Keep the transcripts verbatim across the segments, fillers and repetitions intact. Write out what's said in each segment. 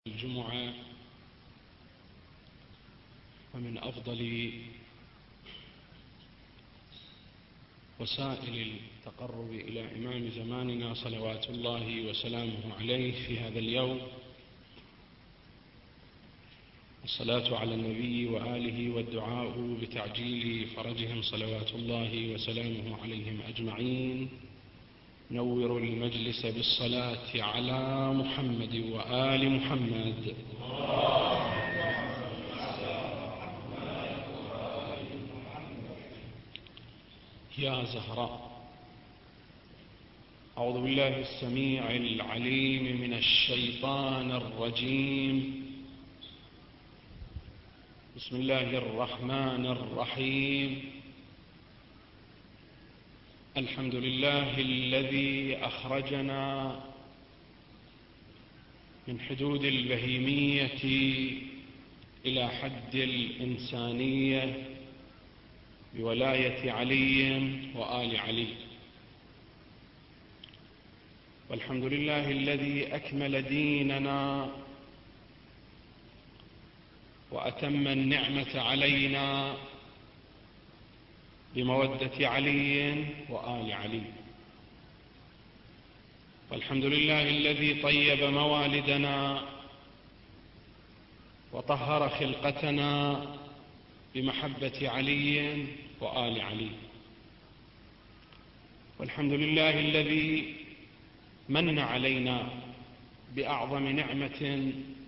الجمعة ومن أفضل وسائل التقرب إلى إمام زماننا صلوات الله وسلامه عليه في هذا اليوم الصلاة على النبي وآله والدعاء بتعجيل فرجهم صلوات الله وسلامه عليهم أجمعين. نور المجلس بالصلاة على محمد وآل محمد. يا زهراء، أعوذ بالله السميع العليم من الشيطان الرجيم. بسم الله الرحمن الرحيم. الحمد لله الذي أخرجنا من حدود البهيمية إلى حد الإنسانية بولاية علي وآل علي، والحمد لله الذي أكمل ديننا وأتم النعمة علينا بمودة علي وآل علي، والحمد لله الذي طيب موالدنا وطهر خلقتنا بمحبة علي وآل علي، والحمد لله الذي من علينا بأعظم نعمة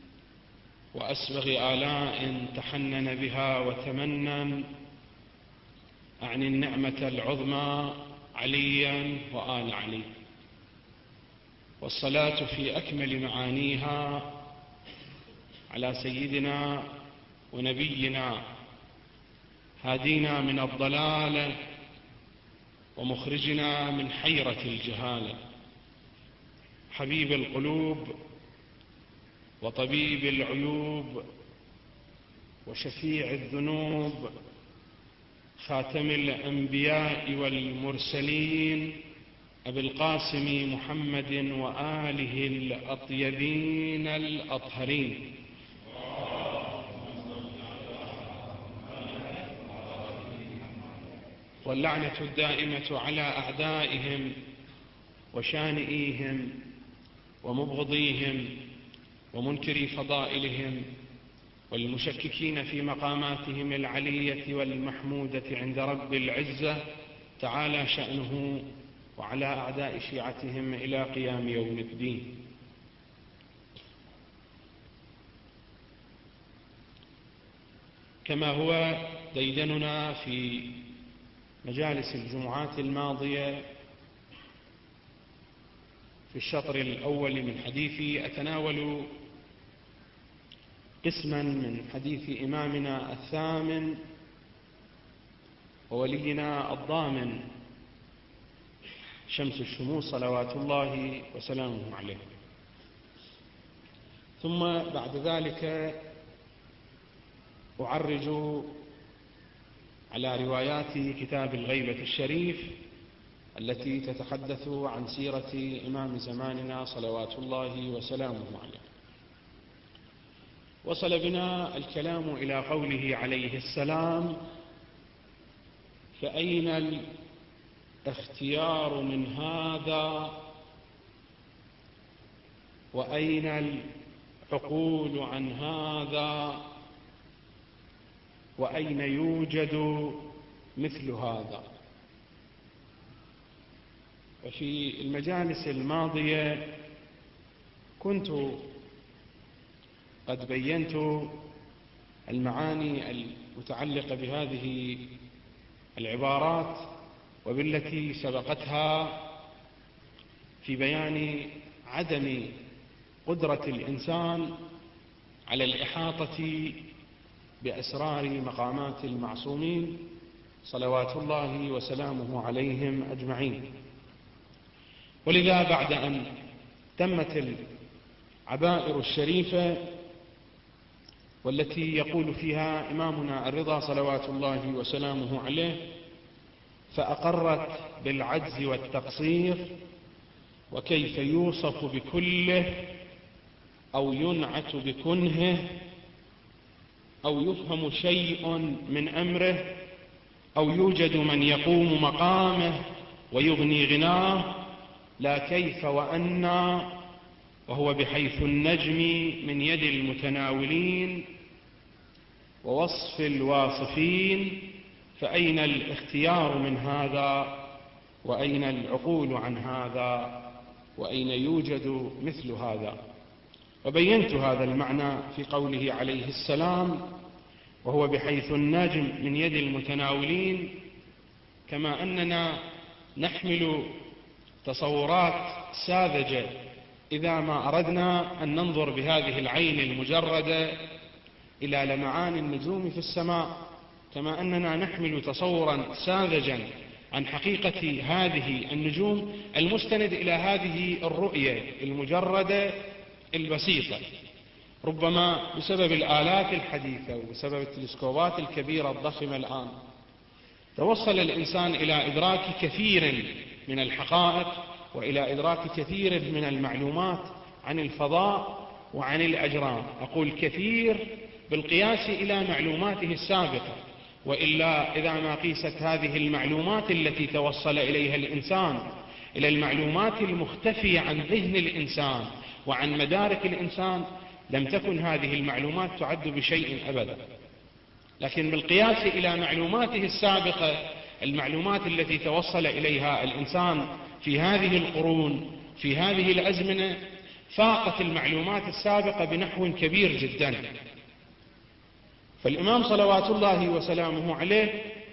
وأسبغ آلاء تحنن بها وتمنن عن النعمة العظمى عليا وآل علي، والصلاة في أكمل معانيها على سيدنا ونبينا هادينا من الضلال ومخرجنا من حيرة الجهالة، حبيب القلوب وطبيب العيوب وشفيع الذنوب، خاتم الأنبياء والمرسلين، أبي القاسم محمد وآله الأطيبين الأطهرين. واللعنة الدائمة على أعدائهم وشانئيهم ومبغضيهم ومنكري فضائلهم والمشككين في مقاماتهم العلية والمحمودة عند رب العزة تعالى شأنه، وعلى أعداء شيعتهم إلى قيام يوم الدين. كما هو ديدننا في مجالس الجمعات الماضية في الشطر الأول من حديثي أتناول قسما من حديث إمامنا الثامن وولينا الضامن شمس الشموس صلوات الله وسلامه عليه، ثم بعد ذلك أعرج على روايات كتاب الغيبة الشريف التي تتحدث عن سيرة إمام زماننا صلوات الله وسلامه عليه. وصل بنا الكلام إلى قوله عليه السلام: فأين الاختيار من هذا، وأين العقول عن هذا، وأين يوجد مثل هذا؟ وفي المجالس الماضية كنت قد بينت المعاني المتعلقة بهذه العبارات وبالتي سبقتها في بيان عدم قدرة الإنسان على الإحاطة بأسرار مقامات المعصومين صلوات الله وسلامه عليهم أجمعين. ولذا بعد أن تمت العبائر الشريفة والتي يقول فيها إمامنا الرضا صلوات الله وسلامه عليه فأقرت بالعجز والتقصير وكيف يوصف بكله، أو ينعت بكنهه أو يفهم شيء من أمره أو يوجد من يقوم مقامه ويغني غناه، لا كيف وأنى، وهو بحيث النجم من يد المتناولين ووصف الواصفين، فأين الاختيار من هذا، وأين العقول عن هذا، وأين يوجد مثل هذا؟ وبينت هذا المعنى في قوله عليه السلام: وهو بحيث النجم من يد المتناولين، كما أننا نحمل تصورات ساذجة إذا ما أردنا أن ننظر بهذه العين المجردة إلى لمعان النجوم في السماء، كما أننا نحمل تصورا ساذجا عن حقيقة هذه النجوم المستند إلى هذه الرؤية المجردة البسيطة. ربما بسبب الآلات الحديثة وبسبب التلسكوبات الكبيرة الضخمة الآن توصل الإنسان إلى إدراك كثير من الحقائق وإلى إدراك كثير من المعلومات عن الفضاء وعن الأجرام. أقول كثير بالقياس إلى معلوماته السابقة، وإلا إذا ما قيست هذه المعلومات التي توصل إليها الإنسان إلى المعلومات المختفية عن ذهن الإنسان وعن مدارك الإنسان، لم تكن هذه المعلومات تعد بشيء أبدا. لكن بالقياس إلى معلوماته السابقة، المعلومات التي توصل إليها الإنسان في هذه القرون في هذه الأزمنة فاقت المعلومات السابقة بنحو كبير جدا. فالإمام صلوات الله وسلامه عليه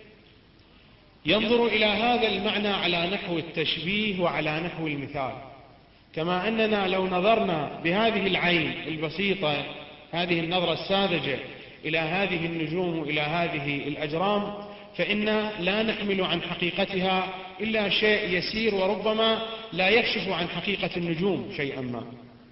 ينظر إلى هذا المعنى على نحو التشبيه وعلى نحو المثال، كما أننا لو نظرنا بهذه العين البسيطة، هذه النظرة الساذجة إلى هذه النجوم وإلى هذه الأجرام، فإن لا نحمل عن حقيقتها إلا شيء يسير، وربما لا يكشف عن حقيقة النجوم شيئا ما.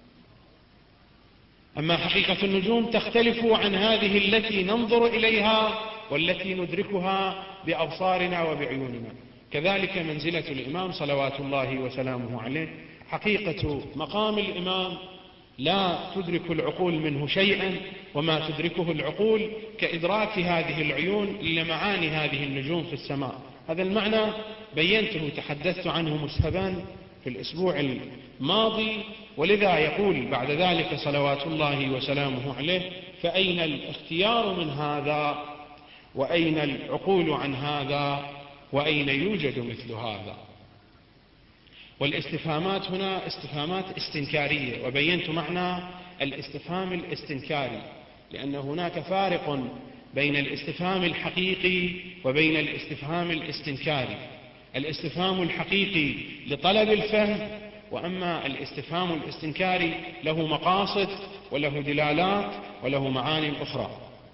أما حقيقة النجوم تختلف عن هذه التي ننظر إليها والتي ندركها بأبصارنا وبعيوننا. كذلك منزلة الإمام صلوات الله وسلامه عليه، حقيقة مقام الإمام لا تدرك العقول منه شيئا، وما تدركه العقول كإدراك هذه العيون لمعاني هذه النجوم في السماء. هذا المعنى بينته تحدثت عنه مسهبا في الأسبوع الماضي، ولذا يقول بعد ذلك صلوات الله وسلامه عليه: فأين الاختيار من هذا، وأين العقول عن هذا، وأين يوجد مثل هذا؟ والاستفهامات هنا استفهامات استنكارية، وبينت معنى الاستفهام الاستنكاري، لأن هناك فارق بين الاستفهام الحقيقي وبين الاستفهام الاستنكاري. الاستفهام الحقيقي لطلب الفهم، وأما الاستفهام الاستنكاري له مقاصد وله دلالات وله معاني أخرى.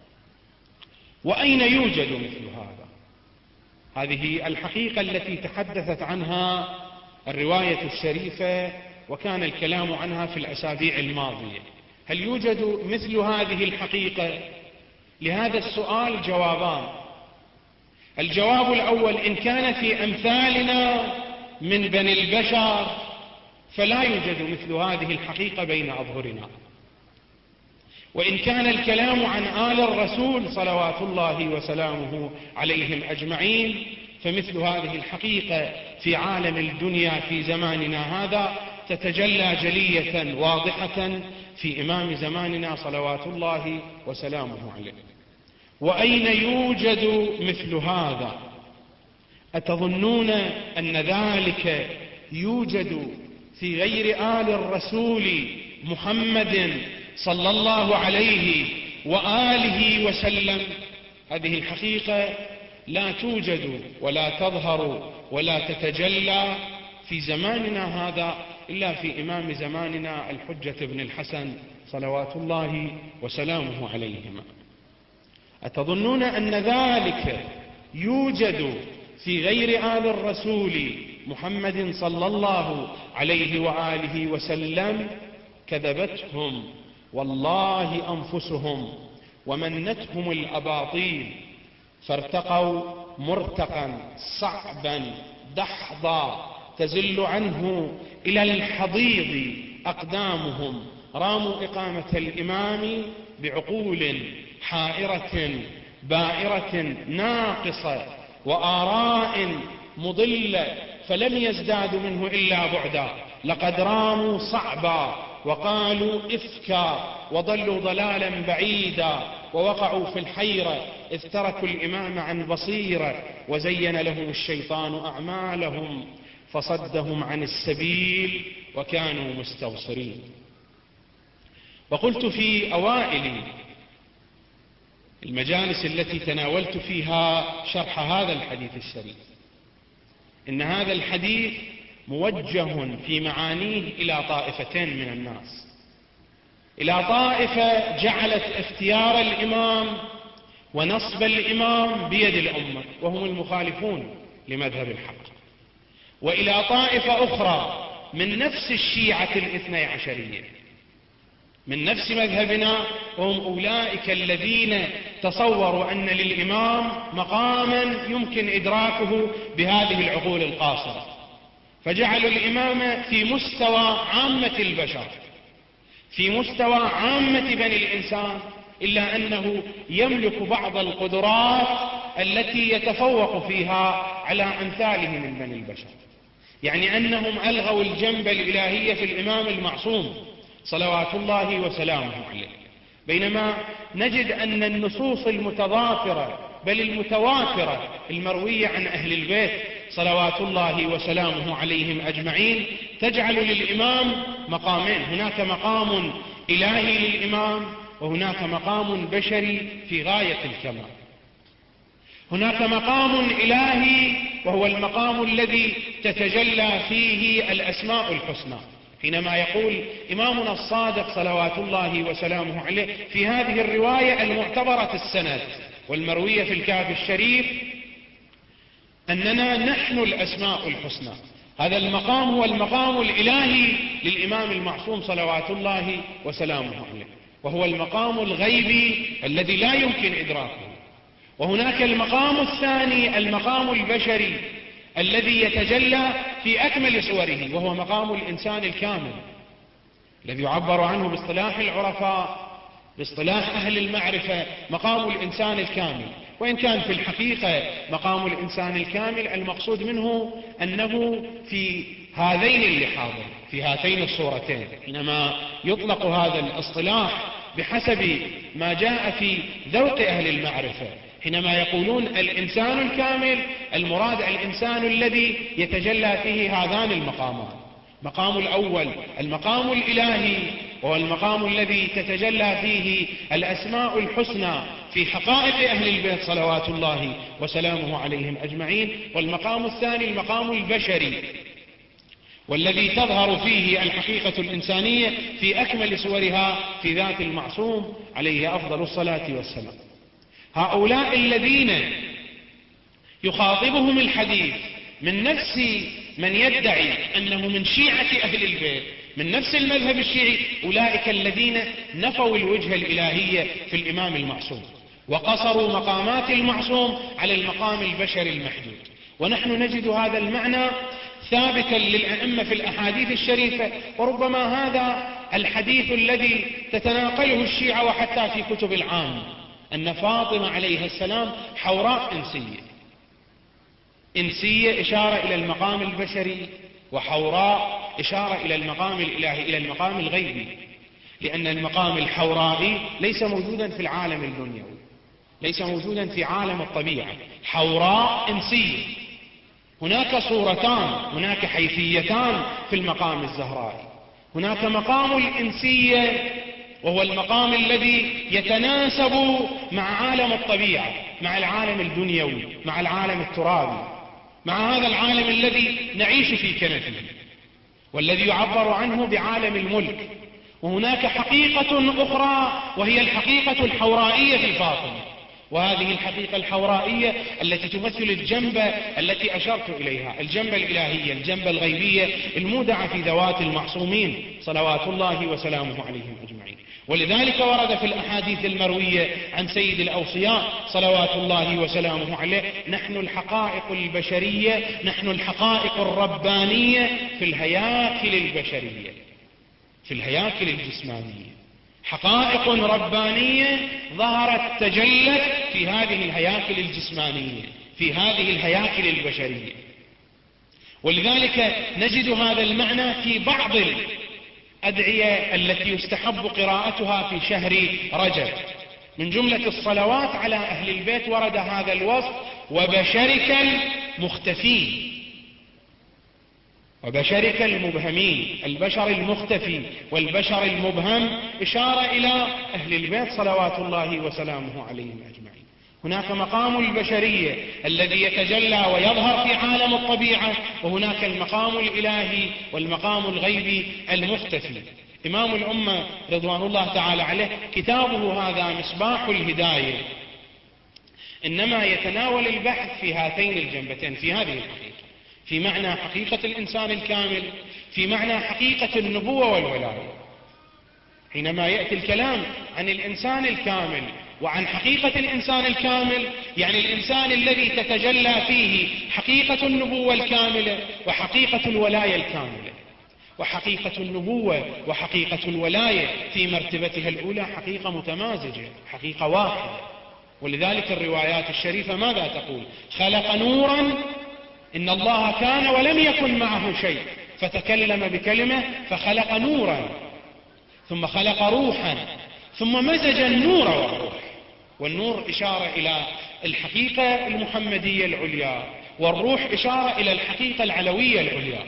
وأين يوجد مثل هذا؟ هذه الحقيقة التي تحدثت عنها الرواية الشريفة وكان الكلام عنها في الأسابيع الماضية. هل يوجد مثل هذه الحقيقة؟ لهذا السؤال جوابان. الجواب الأول: إن كان في أمثالنا من بني البشر فلا يوجد مثل هذه الحقيقة بين أظهرنا. وإن كان الكلام عن آل الرسول صلوات الله وسلامه عليهم أجمعين، فمثل هذه الحقيقة في عالم الدنيا في زماننا هذا تتجلى جلية واضحة في إمام زماننا صلوات الله وسلامه عليه. وأين يوجد مثل هذا؟ أتظنون أن ذلك يوجد في غير آل الرسول محمد صلى الله عليه وآله وسلم؟ هذه الحقيقة لا توجد ولا تظهر ولا تتجلى في زماننا هذا إلا في إمام زماننا الحجة بن الحسن صلوات الله وسلامه عليهما. أتظنون أن ذلك يوجد في غير آل الرسول محمد صلى الله عليه وآله وسلم؟ كذبتهم والله أنفسهم ومنتهم الأباطيل، فارتقوا مرتقا صعبا دحضا تزل عنه إلى الحضيض أقدامهم، راموا إقامة الإمام بعقول حائرة بائرة ناقصة وآراء مضلة، فلم يزدادوا منه إلا بعدا. لقد راموا صعبا وقالوا إفكا وضلوا ضلالا بعيدا ووقعوا في الحيرة، إذ تركوا الإمام عن بصيرة وزين لهم الشيطان أعمالهم فصدهم عن السبيل وكانوا مستبصرين. وقلت في أوائل المجالس التي تناولت فيها شرح هذا الحديث الشريف إن هذا الحديث موجه في معانيه إلى طائفتين من الناس، إلى طائفة جعلت اختيار الإمام ونصب الإمام بيد الأمة وهم المخالفون لمذهب الحق، وإلى طائفة أخرى من نفس الشيعة الاثني عشرية من نفس مذهبنا، وهم أولئك الذين تصوروا أن للإمام مقاما يمكن إدراكه بهذه العقول القاصرة، فجعلوا الإمام في مستوى عامة البشر، في مستوى عامة بني الإنسان، إلا أنه يملك بعض القدرات التي يتفوق فيها على أمثاله من بني البشر. يعني أنهم ألغوا الجنب الإلهية في الإمام المعصوم صلوات الله وسلامه عليه، بينما نجد أن النصوص المتضافرة بل المتواترة المروية عن أهل البيت صلوات الله وسلامه عليهم أجمعين تجعل للإمام مقامين، هناك مقام إلهي للإمام وهناك مقام بشري في غاية الكمال. هناك مقام إلهي وهو المقام الذي تتجلى فيه الأسماء الحسنى، حينما يقول إمامنا الصادق صلوات الله وسلامه عليه في هذه الرواية المعتبرة السند والمروية في الكهف الشريف أننا نحن الأسماء الحسنى، هذا المقام هو المقام الإلهي للإمام المعصوم صلوات الله وسلامه عليه، وهو المقام الغيبي الذي لا يمكن إدراكه. وهناك المقام الثاني المقام البشري الذي يتجلى في أكمل صوره، وهو مقام الإنسان الكامل الذي يعبر عنه باصطلاح العرفاء باصطلاح أهل المعرفة مقام الإنسان الكامل. وإن كان في الحقيقة مقام الإنسان الكامل المقصود منه أنه في هذين اللحاظين في هاتين الصورتين، حينما يطلق هذا الاصطلاح بحسب ما جاء في ذوق أهل المعرفة، حينما يقولون الإنسان الكامل المراد الإنسان الذي يتجلى فيه هذان المقامان، مقام الأول المقام الإلهي وهو المقام الذي تتجلى فيه الأسماء الحسنى في حقائق أهل البيت صلوات الله وسلامه عليهم أجمعين، والمقام الثاني المقام البشري والذي تظهر فيه الحقيقة الإنسانية في أكمل صورها في ذات المعصوم عليه أفضل الصلاة والسلام. هؤلاء الذين يخاطبهم الحديث من نفس من يدعي أنه من شيعة أهل البيت من نفس المذهب الشيعي، أولئك الذين نفوا الوجه الإلهية في الإمام المعصوم وقصروا مقامات المعصوم على المقام البشري المحدود. ونحن نجد هذا المعنى ثابتا للأئمة في الأحاديث الشريفة، وربما هذا الحديث الذي تتناقله الشيعة وحتى في كتب العام، أن فاطمة عليها السلام حوراء إنسية، إنسية إشارة إلى المقام البشري، وحوراء إشارة إلى المقام الإلهي إلى المقام الغيبي، لأن المقام الحورائي ليس موجودا في العالم الدنيوي، ليس موجودا في عالم الطبيعة. حوراء إنسية، هناك صورتان، هناك حيثيتان في المقام الزهرائي، هناك مقام الإنسية وهو المقام الذي يتناسب مع عالم الطبيعة، مع العالم الدنيوي، مع العالم الترابي، مع هذا العالم الذي نعيش في كنفه والذي يعبر عنه بعالم الملك. وهناك حقيقة أخرى وهي الحقيقة الحورائية في فاطمة، وهذه الحقيقة الحورائية التي تمثل الجنبة التي أشرت إليها، الجنبة الإلهية، الجنبة الغيبية المودعة في ذوات المعصومين صلوات الله وسلامه عليهم أجمعين. ولذلك ورد في الأحاديث المروية عن سيد الأوصياء صلوات الله وسلامه عليه: نحن الحقائق البشرية، نحن الحقائق الربانية في الهياكل البشرية، في الهياكل الجسمانية، حقائق ربانية ظهرت تجلت في هذه الهياكل الجسمانية، في هذه الهياكل البشرية. ولذلك نجد هذا المعنى في بعض الأدعية التي يستحب قراءتها في شهر رجب. من جملة الصلوات على أهل البيت ورد هذا الوصف: وبشرك المختفين، وبشرك المبهمين، البشر المختفي والبشر المبهم، إشارة إلى أهل البيت صلوات الله وسلامه عليهم أجمعين. هناك مقام البشرية الذي يتجلى ويظهر في عالم الطبيعة، وهناك المقام الإلهي والمقام الغيبي المختفي. إمام الأمة رضوان الله تعالى عليه كتابه هذا مصباح الهداية إنما يتناول البحث في هاتين الجنبتين، في هذه الحقيقة، في معنى حقيقة الإنسان الكامل، في معنى حقيقة النبوة والولاية. حينما يأتي الكلام عن الإنسان الكامل وعن حقيقة الإنسان الكامل، يعني الإنسان الذي تتجلى فيه حقيقة النبوة الكاملة وحقيقة الولاية الكاملة. وحقيقة النبوة وحقيقة الولاية في مرتبتها الأولى حقيقة متمازجة، حقيقة واحدة. ولذلك الروايات الشريفة ماذا تقول؟ خلق نورا، إن الله كان ولم يكن معه شيء، فتكلم بكلمة فخلق نورا، ثم خلق روحا، ثم مزج النور والروح. والنور إشارة إلى الحقيقة المحمدية العليا، والروح إشارة إلى الحقيقة العلوية العليا.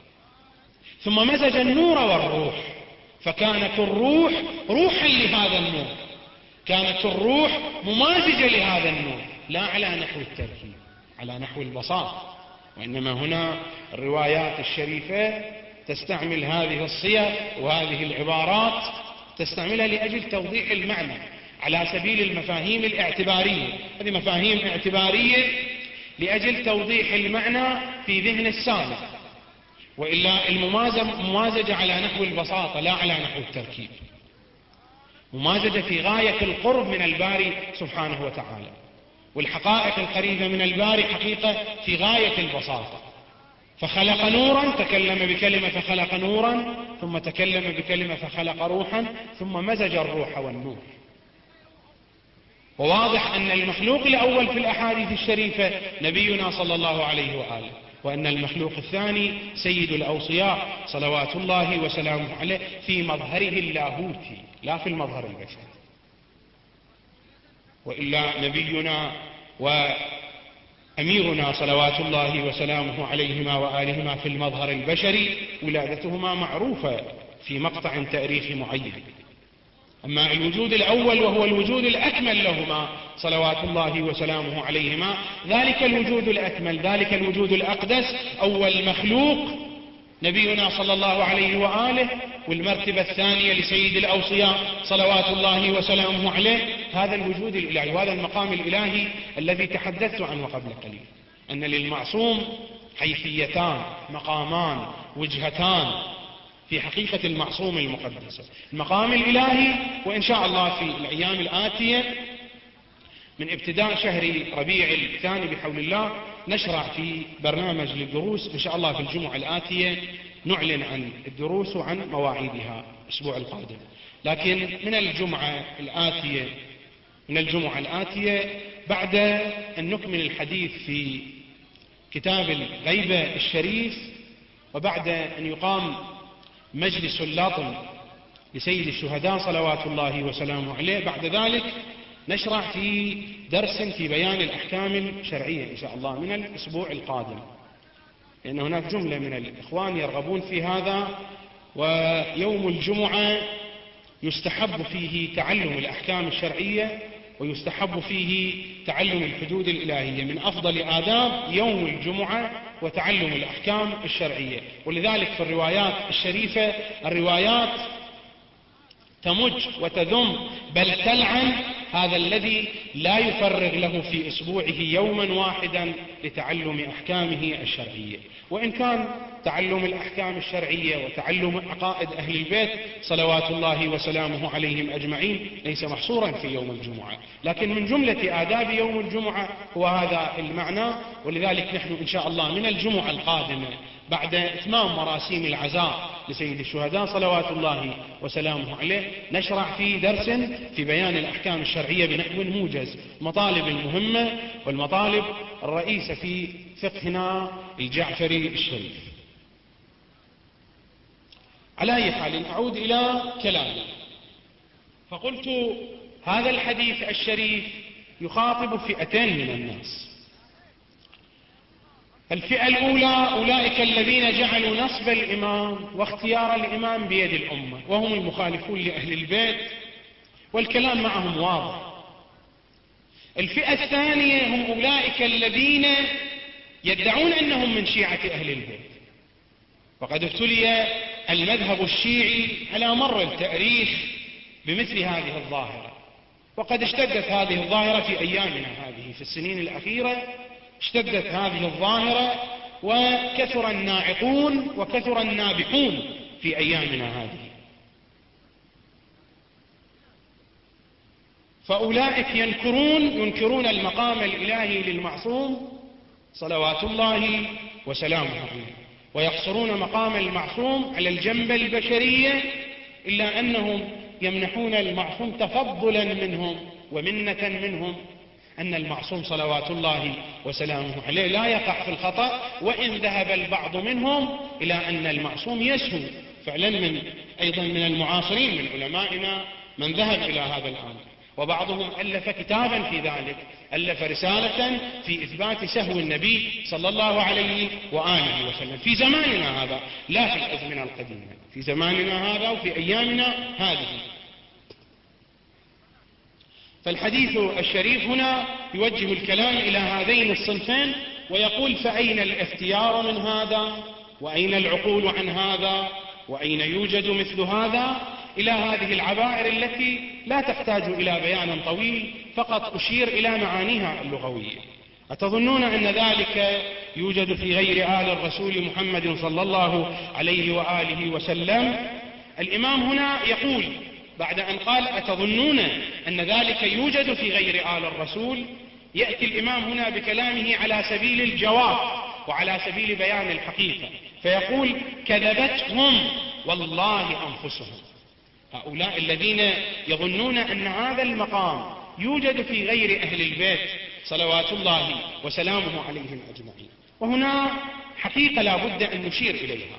ثم مزج النور والروح، فكانت الروح روحا لهذا النور، كانت الروح ممازجة لهذا النور، لا على نحو التركيب، على نحو البساطة. وإنما هنا الروايات الشريفة تستعمل هذه الصيغ وهذه العبارات، تستعملها لأجل توضيح المعنى على سبيل المفاهيم الاعتبارية. هذه مفاهيم اعتبارية لأجل توضيح المعنى في ذهن السامع، وإلا الممازجة على نحو البساطة لا على نحو التركيب. ممازجة في غاية القرب من الباري سبحانه وتعالى، والحقائق القريبة من الباري حقيقة في غاية البساطة. فخلق نورا، تكلم بكلمة فخلق نورا، ثم تكلم بكلمة فخلق روحا، ثم مزج الروح والنور. وواضح أن المخلوق الأول في الأحاديث الشريفة نبينا صلى الله عليه وآله، وأن المخلوق الثاني سيد الأوصياء صلوات الله وسلامه عليه في مظهره اللاهوتي لا في المظهر البشري. وإلا نبينا وأميرنا صلوات الله وسلامه عليهما وآلهما في المظهر البشري ولادتهما معروفة في مقطع تاريخي معين. أما الوجود الأول وهو الوجود الأكمل لهما صلوات الله وسلامه عليهما، ذلك الوجود الأكمل، ذلك الوجود الأقدس، أول مخلوق نبينا صلى الله عليه وآله، والمرتبة الثانية لسيد الأوصياء صلوات الله وسلامه عليه، هذا الوجود الإلهي وهذا المقام الإلهي الذي تحدثت عنه قبل قليل. أن للمعصوم حيثيتان، مقامان، وجهتان في حقيقة المعصوم المقدسة: المقام الإلهي، وإن شاء الله في الأيام الآتية من ابتداء شهر ربيع الثاني بحول الله نشرع في برنامج للدروس إن شاء الله. في الجمعة الآتية نعلن عن الدروس وعن مواعيدها الأسبوع القادم. لكن من الجمعة الآتية من الجمعة الآتية بعد أن نكمل الحديث في كتاب الغيبة الشريف، وبعد أن يقام مجلس اللطم لسيد الشهداء صلوات الله وسلامه عليه، بعد ذلك نشرع في درس في بيان الأحكام الشرعية إن شاء الله من الأسبوع القادم، لأن هناك جملة من الإخوان يرغبون في هذا. ويوم الجمعة يستحب فيه تعلم الأحكام الشرعية، ويستحب فيه تعلم الحدود الإلهية. من أفضل آداب يوم الجمعة وتعلم الأحكام الشرعية. ولذلك في الروايات الشريفة الروايات تمج وتذم بل تلعن هذا الذي لا يفرغ له في أسبوعه يوما واحدا لتعلم أحكامه الشرعية. وإن كان تعلم الأحكام الشرعية وتعلم عقائد أهل البيت صلوات الله وسلامه عليهم أجمعين ليس محصورا في يوم الجمعة، لكن من جملة آداب يوم الجمعة هو هذا المعنى. ولذلك نحن إن شاء الله من الجمعة القادمة بعد إتمام مراسيم العزاء لسيد الشهداء صلوات الله وسلامه عليه نشرع في درس في بيان الأحكام الشرعية بنحو موجز، المطالب المهمة والمطالب الرئيسة في فقهنا الجعفري الشريف. على أي حال أعود إلى كلامي، فقلت هذا الحديث الشريف يخاطب فئتين من الناس. الفئة الأولى أولئك الذين جعلوا نصب الإمام واختيار الإمام بيد الأمة، وهم المخالفون لأهل البيت، والكلام معهم واضح. الفئة الثانية هم أولئك الذين يدعون أنهم من شيعة أهل البيت، وقد ابتلي المذهب الشيعي على مر التاريخ بمثل هذه الظاهرة، وقد اشتدت هذه الظاهرة في أيامنا هذه. في السنين الأخيرة اشتدت هذه الظاهرة وكثر الناعقون وكثر النابحون في أيامنا هذه. فأولئك ينكرون ينكرون المقام الإلهي للمعصوم صلوات الله وسلامه عليه، ويقصرون مقام المعصوم على الجنبة البشرية، إلا أنهم يمنحون المعصوم تفضلا منهم ومنة منهم، أن المعصوم صلوات الله وسلامه عليه لا يقع في الخطأ، وإن ذهب البعض منهم إلى أن المعصوم يسهو. فعلا من أيضا من المعاصرين من علمائنا من ذهب إلى هذا الأمر، وبعضهم ألف كتابا في ذلك، ألف رسالة في إثبات سهو النبي صلى الله عليه وآله وسلم في زماننا هذا، لا في الأزمنة القديمة، في زماننا هذا وفي أيامنا هذه. فالحديث الشريف هنا يوجه الكلام إلى هذين الصنفين، ويقول فأين الاختيار من هذا، وأين العقول عن هذا، وأين يوجد مثل هذا، إلى هذه العبائر التي لا تحتاج إلى بيان طويل، فقط أشير إلى معانيها اللغوية. أتظنون أن ذلك يوجد في غير آل الرسول محمد صلى الله عليه وآله وسلم؟ الإمام هنا يقول بعد أن قال أتظنون أن ذلك يوجد في غير آل الرسول، يأتي الإمام هنا بكلامه على سبيل الجواب وعلى سبيل بيان الحقيقة، فيقول كذبتهم والله أنفسهم. هؤلاء الذين يظنون أن هذا المقام يوجد في غير أهل البيت صلوات الله وسلامه عليهم أجمعين. وهنا حقيقة لا بد أن نشير إليها.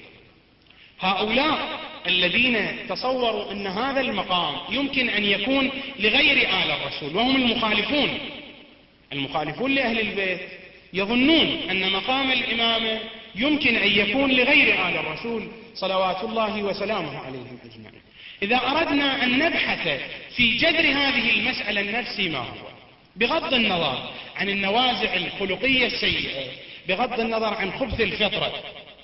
هؤلاء الذين تصوروا أن هذا المقام يمكن أن يكون لغير آل الرسول، وهم المخالفون المخالفون لأهل البيت، يظنون أن مقام الإمامة يمكن أن يكون لغير آل الرسول صلوات الله وسلامه عليهم أجمعين. إذا أردنا أن نبحث في جذر هذه المسألة النفسي ما هو، بغض النظر عن النوازع الخلقية السيئة، بغض النظر عن خبث الفطرة،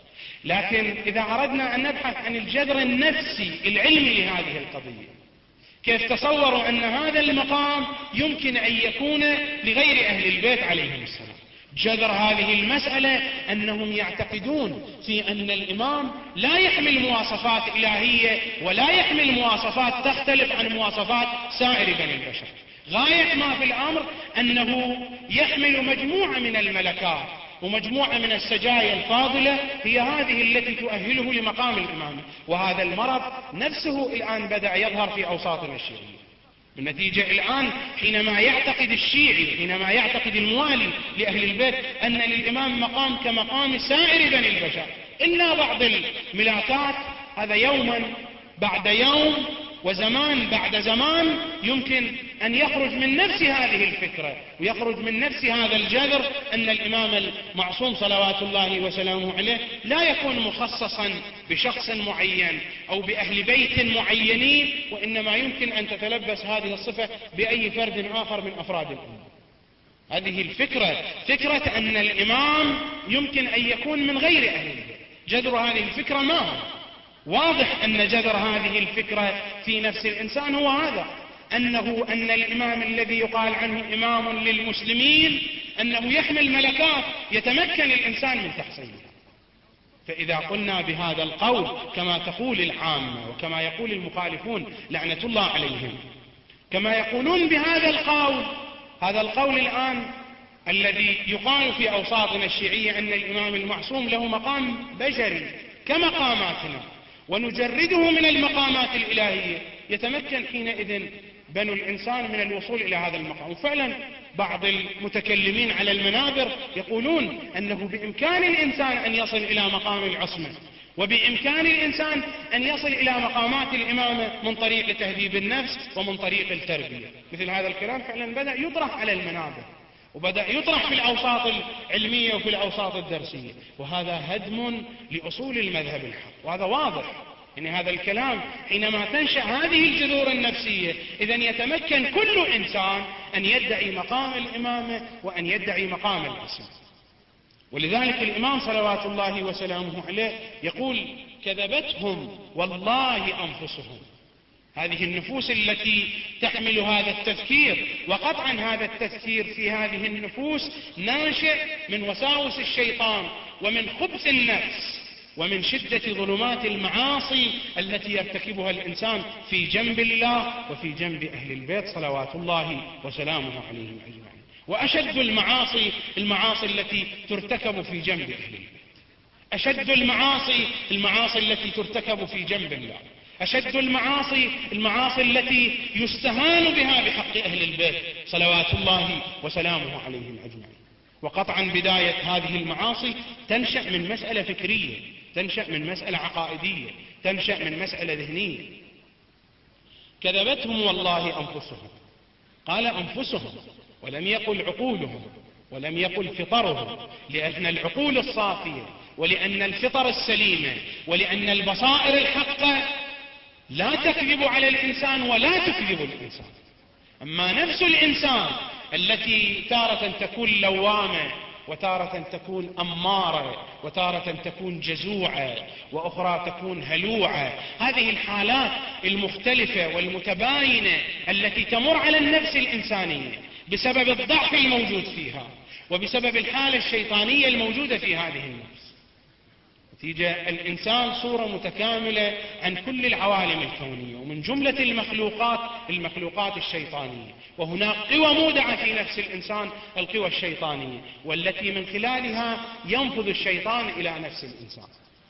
لكن إذا أردنا أن نبحث عن الجذر النفسي العلمي لهذه القضية، كيف تصوروا أن هذا المقام يمكن أن يكون لغير أهل البيت عليهم السلام؟ جذر هذه المسألة أنهم يعتقدون في أن الإمام لا يحمل مواصفات إلهية ولا يحمل مواصفات تختلف عن مواصفات سائر بني البشر. غاية ما في الأمر أنه يحمل مجموعة من الملكات ومجموعة من السجايا الفاضلة، هي هذه التي تؤهله لمقام الإمامة. وهذا المرض نفسه الآن بدأ يظهر في أوساطنا الشيعية. بالنتيجة الآن حينما يعتقد الشيعي، حينما يعتقد الموالي لأهل البيت أن للإمام مقام كمقام سائر بني البشر إلا بعض الملاكات، هذا يوما بعد يوم وزمان بعد زمان يمكن أن يخرج من نفس هذه الفكرة ويخرج من نفس هذا الجذر أن الإمام المعصوم صلوات الله وسلامه عليه لا يكون مخصصا بشخص معين أو بأهل بيت معينين، وإنما يمكن أن تتلبس هذه الصفة بأي فرد آخر من أفراد الأمة. هذه الفكرة، فكرة أن الإمام يمكن أن يكون من غير أهل البيت، جذر هذه الفكرة ما هو؟ واضح أن جذر هذه الفكرة في نفس الإنسان هو هذا، أنه أن الإمام الذي يقال عنه إمام للمسلمين أنه يحمل ملكات يتمكن الإنسان من تحصيلها. فإذا قلنا بهذا القول كما تقول العامة وكما يقول المخالفون لعنة الله عليهم، كما يقولون بهذا القول، هذا القول الآن الذي يقال في أوساطنا الشيعية أن الإمام المعصوم له مقام بشري كمقاماتنا ونجرده من المقامات الإلهية، يتمكن حينئذ بنو الإنسان من الوصول إلى هذا المقام. وفعلا بعض المتكلمين على المنابر يقولون أنه بإمكان الإنسان أن يصل إلى مقام العصمة، وبإمكان الإنسان أن يصل إلى مقامات الإمامة من طريق تهذيب النفس ومن طريق التربية. مثل هذا الكلام فعلا بدأ يطرح على المنابر، وبدأ يطرح في الأوساط العلمية وفي الأوساط الدرسية، وهذا هدم لأصول المذهب الحق، وهذا واضح. يعني هذا الكلام حينما تنشأ هذه الجذور النفسية، إذن يتمكن كل إنسان أن يدعي مقام الإمامة وأن يدعي مقام العصمة. ولذلك الإمام صلوات الله وسلامه عليه يقول: كذبتهم والله أنفسهم. هذه النفوس التي تحمل هذا التذكير، وقطعا هذا التذكير في هذه النفوس ناشئ من وساوس الشيطان ومن خبث النفس ومن شدة ظلمات المعاصي التي يرتكبها الإنسان في جنب الله وفي جنب أهل البيت صلوات الله وسلامه عليهم أجمعين. وأشد المعاصي المعاصي التي ترتكب في جنب أهل البيت، أشد المعاصي المعاصي التي ترتكب في جنب الله، أشد المعاصي المعاصي التي يستهان بها بحق أهل البيت صلوات الله وسلامه عليهم أجمعين. وقطعا بداية هذه المعاصي تنشأ من مسألة فكرية، تنشأ من مسألة عقائدية، تنشأ من مسألة ذهنية. كذبتهم والله أنفسهم، قال أنفسهم ولم يقل عقولهم ولم يقل فطرهم، لأن العقول الصافية ولأن الفطر السليمة ولأن البصائر الحقة لا تكذب على الإنسان ولا تكذب الإنسان. أما نفس الإنسان التي تارة تكون لوامة وتارة تكون أمارة وتارة تكون جزوعة وأخرى تكون هلوعة، هذه الحالات المختلفة والمتباينة التي تمر على النفس الإنسانية بسبب الضعف الموجود فيها وبسبب الحالة الشيطانية الموجودة في هذه النفس، نتيجة الإنسان صورة متكاملة عن كل العوالم الكونية، ومن جملة المخلوقات المخلوقات الشيطانية، وهناك قوى مودعة في نفس الإنسان القوى الشيطانية، والتي من خلالها ينفذ الشيطان إلى نفس الإنسان.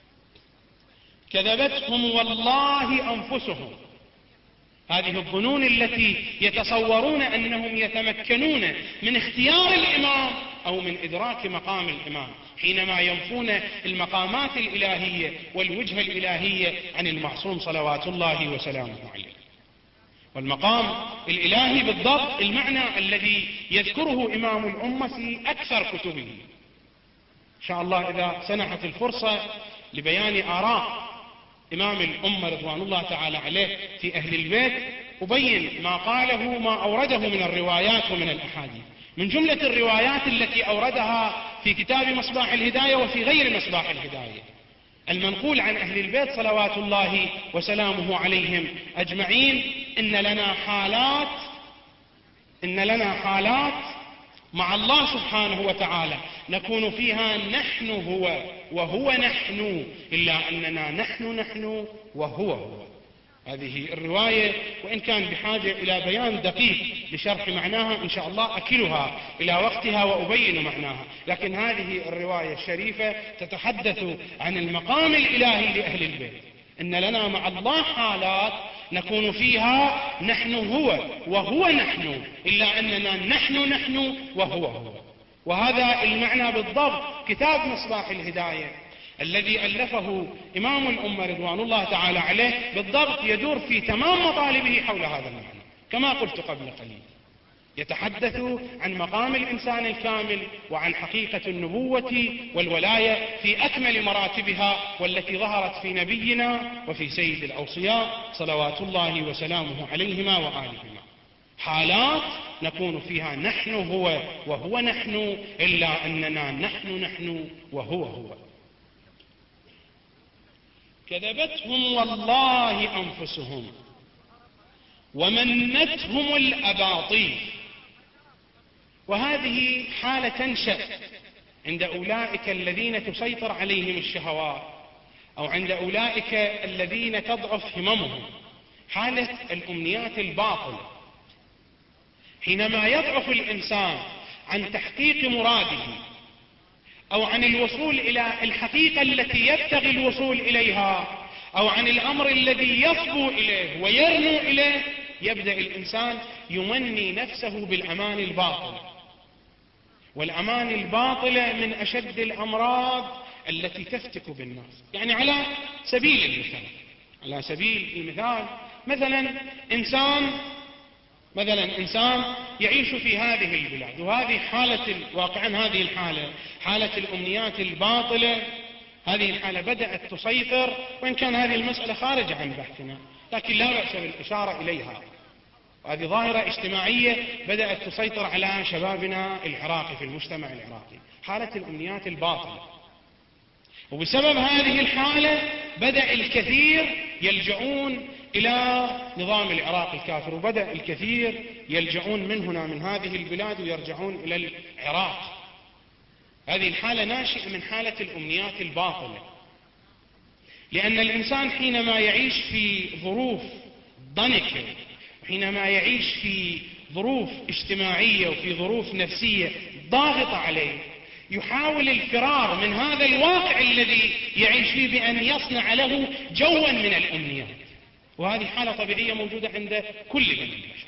كذبتهم والله أنفسهم، هذه الظنون التي يتصورون أنهم يتمكنون من اختيار الإمام أو من إدراك مقام الإمام حينما ينفون المقامات الإلهية والوجهة الإلهية عن المعصوم صلوات الله وسلامه عليه. والمقام الإلهي بالضبط المعنى الذي يذكره إمام الأمة في أكثر كتبه. إن شاء الله إذا سنحت الفرصة لبيان آراء إمام الأمة رضوان الله تعالى عليه في أهل البيت، أبين ما قاله ما أورده من الروايات ومن الأحاديث. من جملة الروايات التي أوردها في كتاب مصباح الهداية وفي غير مصباح الهداية المنقول عن أهل البيت صلوات الله وسلامه عليهم أجمعين: إن لنا حالات إن لنا حالات مع الله سبحانه وتعالى نكون فيها نحن هو وهو نحن، إلا أننا نحن نحن وهو هو. هذه الرواية وإن كان بحاجة إلى بيان دقيق لشرح معناها إن شاء الله أكلها إلى وقتها وأبين معناها، لكن هذه الرواية الشريفة تتحدث عن المقام الإلهي لأهل البيت. إن لنا مع الله حالات نكون فيها نحن هو وهو نحن، إلا أننا نحن نحن وهو هو. وهذا المعنى بالضبط كتاب مصباح الهداية الذي ألفه إمام الأمة رضوان الله تعالى عليه بالضبط يدور في تمام مطالبه حول هذا المعنى. كما قلت قبل قليل، يتحدث عن مقام الإنسان الكامل وعن حقيقة النبوة والولاية في أكمل مراتبها، والتي ظهرت في نبينا وفي سيد الأوصياء صلوات الله وسلامه عليهما وآلهما. حالات نكون فيها نحن هو وهو نحن، إلا أننا نحن نحن وهو هو. كذبتهم والله أنفسهم ومنتهم الأباطيل. وهذه حالة تنشأ عند أولئك الذين تسيطر عليهم الشهوات، أو عند أولئك الذين تضعف هممهم، حالة الأمنيات الباطلة. حينما يضعف الإنسان عن تحقيق مراده أو عن الوصول إلى الحقيقة التي يبتغي الوصول إليها أو عن الأمر الذي يصبو إليه ويرنو إليه، يبدأ الإنسان يمني نفسه بالأمان الباطلة. والأمان الباطلة من أشد الأمراض التي تفتك بالناس. يعني على سبيل المثال على سبيل المثال مثلا إنسان مثلا إنسان يعيش في هذه البلاد، وهذه حالة واقعا هذه الحالة حالة الأمنيات الباطلة. هذه الحالة بدأت تسيطر، وإن كان هذه المسألة خارجة عن بحثنا لكن لا بأس بالإشارة إليها. وهذه ظاهرة اجتماعية بدأت تسيطر على شبابنا العراقي في المجتمع العراقي، حالة الأمنيات الباطلة. وبسبب هذه الحالة بدأ الكثير يلجؤون إلى نظام العراق الكافر، وبدأ الكثير يلجؤون من هنا من هذه البلاد ويرجعون إلى العراق. هذه الحالة ناشئة من حالة الأمنيات الباطلة، لأن الإنسان حينما يعيش في ظروف ضنكة، حينما يعيش في ظروف اجتماعية وفي ظروف نفسية ضاغطة عليه، يحاول الفرار من هذا الواقع الذي يعيش فيه بأن يصنع له جوا من الأمنيات. وهذه حالة طبيعية موجودة عند كل بني البشر.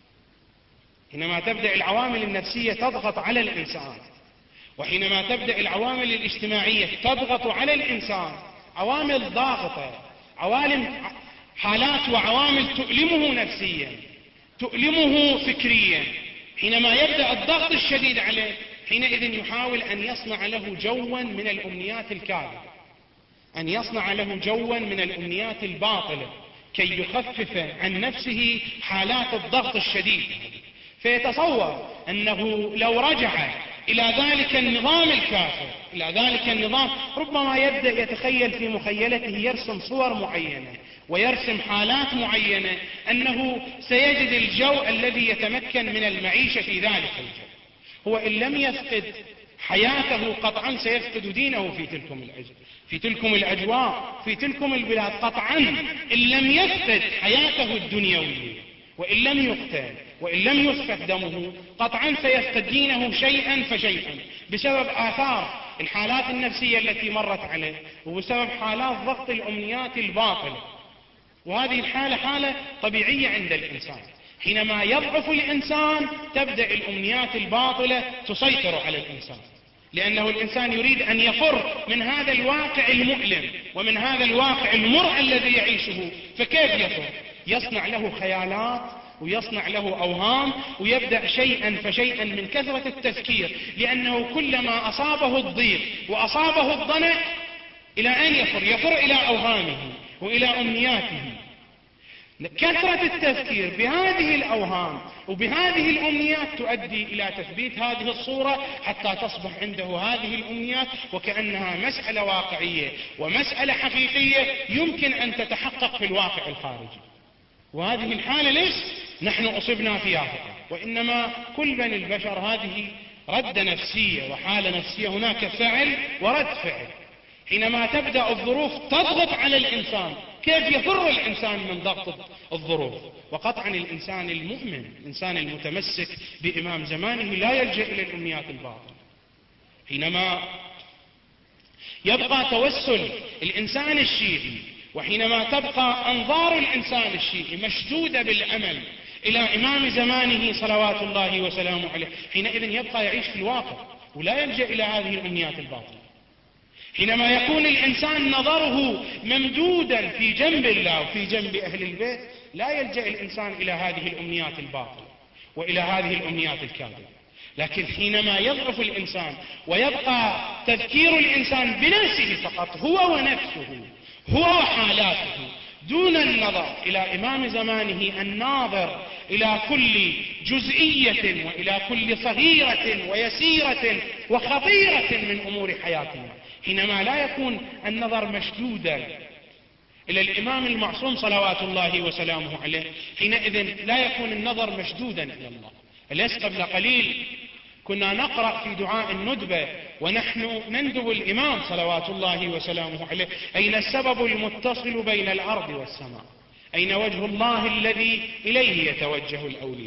حينما تبدأ العوامل النفسية تضغط على الإنسان، وحينما تبدأ العوامل الاجتماعية تضغط على الإنسان، عوامل ضاغطة، عوامل حالات وعوامل تؤلمه نفسيا، تؤلمه فكريا، حينما يبدأ الضغط الشديد عليه حينئذ يحاول أن يصنع له جوا من الأمنيات الكاذبة، أن يصنع له جوا من الأمنيات الباطلة كي يخفف عن نفسه حالات الضغط الشديد. فيتصور أنه لو رجع إلى ذلك النظام الكافر، إلى ذلك النظام، ربما يبدأ يتخيل في مخيلته، يرسم صور معينة ويرسم حالات معينة أنه سيجد الجو الذي يتمكن من المعيشة في ذلك الجو. هو إن لم يفقد حياته قطعا سيفقد دينه في تلكم الأجواء في تلكم الأجواء في تلكم البلاد قطعا. إن لم يفقد حياته الدنيوية وإن لم يقتل وإن لم يسفك دمه قطعا سيفقد دينه شيئا فشيئا بسبب آثار الحالات النفسية التي مرت عليه وبسبب حالات ضغط الأمنيات الباطلة. وهذه الحالة حالة طبيعية عند الإنسان. حينما يضعف الإنسان تبدأ الأمنيات الباطلة تسيطر على الإنسان، لأنه الإنسان يريد أن يفر من هذا الواقع المؤلم ومن هذا الواقع المر الذي يعيشه. فكيف يفر؟ يصنع له خيالات ويصنع له أوهام، ويبدأ شيئا فشيئا من كثرة التفكير، لأنه كلما أصابه الضيق وأصابه الضنك إلى أين يفر؟ يفر إلى أوهامه وإلى أمنياته. كثرة التفكير بهذه الأوهام وبهذه الأمنيات تؤدي إلى تثبيت هذه الصورة حتى تصبح عنده هذه الأمنيات وكأنها مسألة واقعية ومسألة حقيقية يمكن أن تتحقق في الواقع الخارجي. وهذه الحالة ليش نحن أصبنا فيها فقط، وإنما كل بني البشر هذه ردة نفسية وحالة نفسية، هناك فعل ورد فعل. حينما تبدأ الظروف تضغط على الإنسان كيف يفر الإنسان من ضغط الظروف؟ وقطعا الإنسان المؤمن، الإنسان المتمسك بإمام زمانه لا يلجأ إلى الأمنيات الباطلة. حينما يبقى توسل الإنسان الشيعي، وحينما تبقى أنظار الإنسان الشيعي مشدودة بالأمل إلى إمام زمانه صلوات الله وسلامه عليه، حينئذ يبقى يعيش في الواقع ولا يلجأ إلى هذه الأمنيات الباطلة. حينما يكون الإنسان نظره ممدودا في جنب الله وفي جنب أهل البيت لا يلجأ الإنسان إلى هذه الأمنيات الباطلة وإلى هذه الأمنيات الكاذبة. لكن حينما يضعف الإنسان ويبقى تذكير الإنسان بنفسه فقط، هو ونفسه، هو وحالاته، دون النظر إلى إمام زمانه الناظر إلى كل جزئية وإلى كل صغيرة ويسيرة وخطيرة من أمور حياتنا. حينما لا يكون النظر مشدودا إلى الإمام المعصوم صلوات الله وسلامه عليه، حينئذ لا يكون النظر مشدودا إلى الله. أليس قبل قليل كنا نقرأ في دعاء الندبة ونحن نندب الإمام صلوات الله وسلامه عليه: أين السبب المتصل بين الأرض والسماء؟ أين وجه الله الذي إليه يتوجه الأولياء؟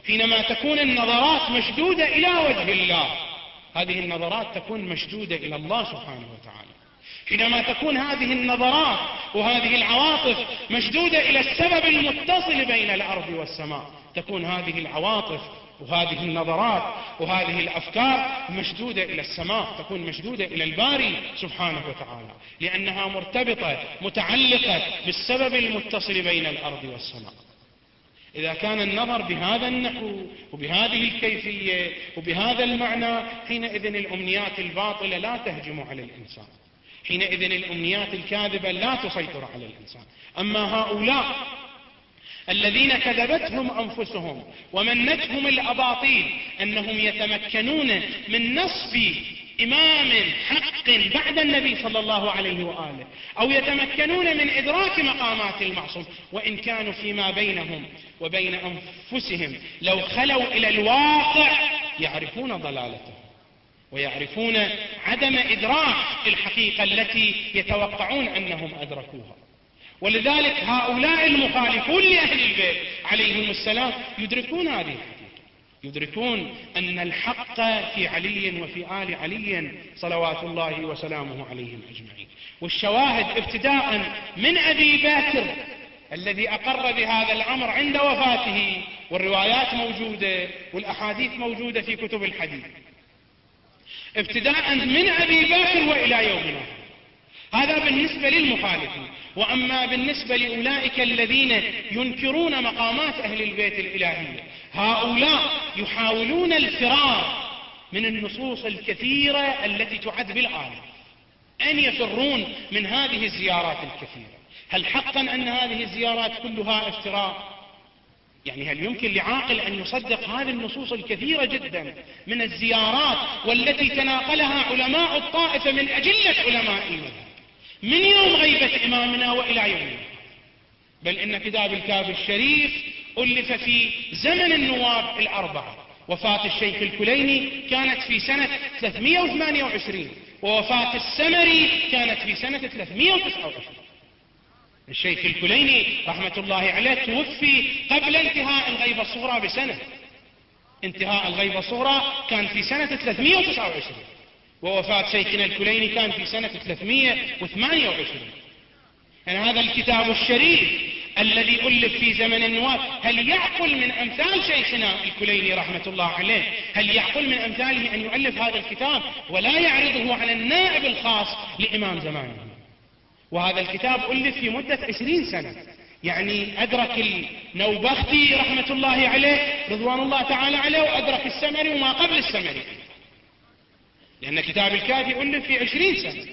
حينما تكون النظرات مشدودة إلى وجه الله، هذه النظرات تكون مشدودة إلى الله سبحانه وتعالى. حينما تكون هذه النظرات وهذه العواطف مشدودة إلى السبب المتصل بين الأرض والسماء، تكون هذه العواطف وهذه النظرات وهذه الأفكار مشدودة إلى السماء، تكون مشدودة إلى الباري سبحانه وتعالى، لأنها مرتبطة متعلقة بالسبب المتصل بين الأرض والسماء. إذا كان النظر بهذا النحو وبهذه الكيفية وبهذا المعنى، حينئذ الأمنيات الباطلة لا تهجم على الإنسان، حينئذ الأمنيات الكاذبة لا تسيطر على الإنسان. أما هؤلاء الذين كذبتهم أنفسهم ومنتهم الأباطيل أنهم يتمكنون من نصب إمام حق بعد النبي صلى الله عليه وآله، أو يتمكنون من إدراك مقامات المعصوم، وإن كانوا فيما بينهم وبين أنفسهم لو خلوا إلى الواقع يعرفون ضلالته ويعرفون عدم إدراك الحقيقة التي يتوقعون أنهم أدركوها. ولذلك هؤلاء المخالفون لأهل البيت عليهم السلام يدركون هذه الحقيقة، يدركون أن الحق في علي وفي آل علي صلوات الله وسلامه عليهم أجمعين. والشواهد ابتداء من أبي بكر الذي أقر بهذا الأمر عند وفاته، والروايات موجودة والأحاديث موجودة في كتب الحديث، ابتداء من أبي بكر وإلى يومنا. هذا بالنسبة للمخالفين. وأما بالنسبة لأولئك الذين ينكرون مقامات أهل البيت الإلهية، هؤلاء يحاولون الفرار من النصوص الكثيرة التي تعد بالآلاف، أن يفرون من هذه الزيارات الكثيرة. هل حقا أن هذه الزيارات كلها افتراء؟ يعني هل يمكن لعاقل أن يصدق هذه النصوص الكثيرة جدا من الزيارات والتي تناقلها علماء الطائفة من أجلة علماء المذهب من يوم غيبة إمامنا وإلى يومنا؟ بل إن كتاب الكافي الشريف ألف في زمن النواب الأربعة. وفاة الشيخ الكليني كانت في سنة ثلاثمئة وثمانية وعشرين، ووفاة السمري كانت في سنة ثلاثمئة وتسعة وعشرين. الشيخ الكليني رحمة الله عليه توفي قبل انتهاء الغيبة الصغرى بسنة. انتهاء الغيبة الصغرى كان في سنة ثلاثمئة وتسعة وعشرين، ووفاة شيخنا الكليني كان في سنة ثلاثمئة وثمانية وعشرين. يعني هذا الكتاب الشريف الذي ألف في زمن النواب، هل يعقل من أمثال شيخنا الكليني رحمة الله عليه، هل يعقل من أمثاله أن يؤلف هذا الكتاب ولا يعرضه على النائب الخاص لإمام زمانه؟ وهذا الكتاب ألف في مدة عشرين سنة، يعني أدرك النوبختي رحمة الله عليه رضوان الله تعالى عليه، وأدرك السمري وما قبل السمري، لأن كتاب الكافي ألف في عشرين سنة.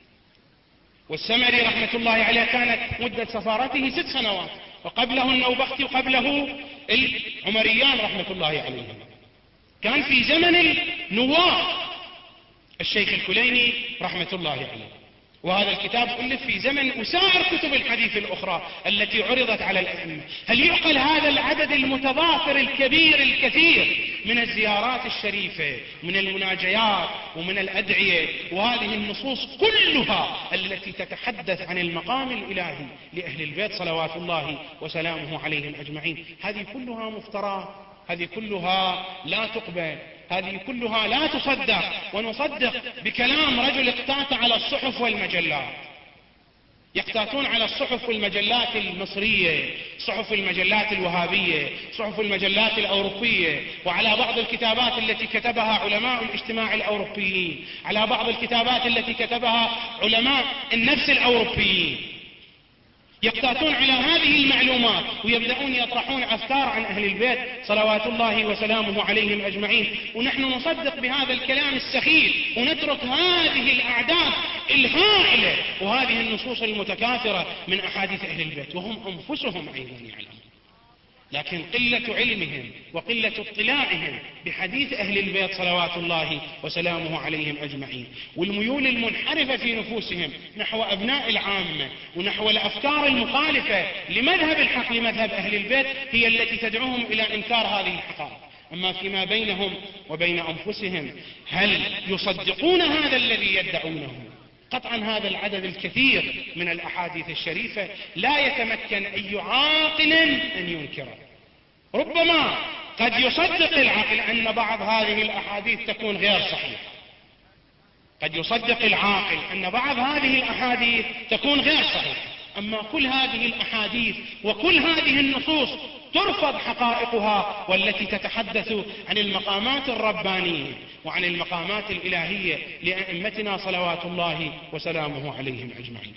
والسمري رحمة الله عليه كانت مدة سفارته ست سنوات، وقبله النوبختي وقبله العمريان رحمة الله عليهم. كان في زمن النواب الشيخ الكليني رحمة الله عليه. وهذا الكتاب ألف في زمن وسائر كتب الحديث الأخرى التي عرضت على الأئمة. هل يعقل هذا العدد المتضافر الكبير الكثير من الزيارات الشريفة، من المناجيات ومن الأدعية، وهذه النصوص كلها التي تتحدث عن المقام الإلهي لأهل البيت صلوات الله وسلامه عليهم أجمعين، هذه كلها مفترى، هذه كلها لا تقبل، هذه كلها لا تصدق. ونصدق بكلام رجل اقتات على الصحف والمجلات، يقتاتون على الصحف والمجلات المصرية، صحف المجلات الوهابية، صحف المجلات الأوروبية، وعلى بعض الكتابات التي كتبها علماء الاجتماع الأوروبيين، على بعض الكتابات التي كتبها علماء النفس الأوروبيين، يقتاتون على هذه المعلومات ويبدأون يطرحون أفكار عن أهل البيت صلوات الله وسلامه عليهم أجمعين. ونحن نصدق بهذا الكلام السخيف ونترك هذه الأعداد الهائلة وهذه النصوص المتكاثرة من أحاديث أهل البيت، وهم أنفسهم أيضا يعلمون. لكن قلة علمهم وقلة اطلاعهم بحديث أهل البيت صلوات الله وسلامه عليهم أجمعين، والميول المنحرفة في نفوسهم نحو أبناء العامة ونحو الأفكار المخالفة لمذهب الحق لمذهب أهل البيت هي التي تدعوهم إلى إنكار هذه الحقائق. أما فيما بينهم وبين أنفسهم هل يصدقون هذا الذي يدعونه؟ قطعا هذا العدد الكثير من الأحاديث الشريفة لا يتمكن أي عاقل أن ينكره. ربما قد يصدق العقل أن بعض هذه الأحاديث تكون غير صحيحة، قد يصدق العاقل أن بعض هذه الأحاديث تكون غير صحيحة، أما كل هذه الأحاديث وكل هذه النصوص ترفض حقائقها، والتي تتحدث عن المقامات الربانية وعن المقامات الإلهية لأئمتنا صلوات الله وسلامه عليهم أجمعين.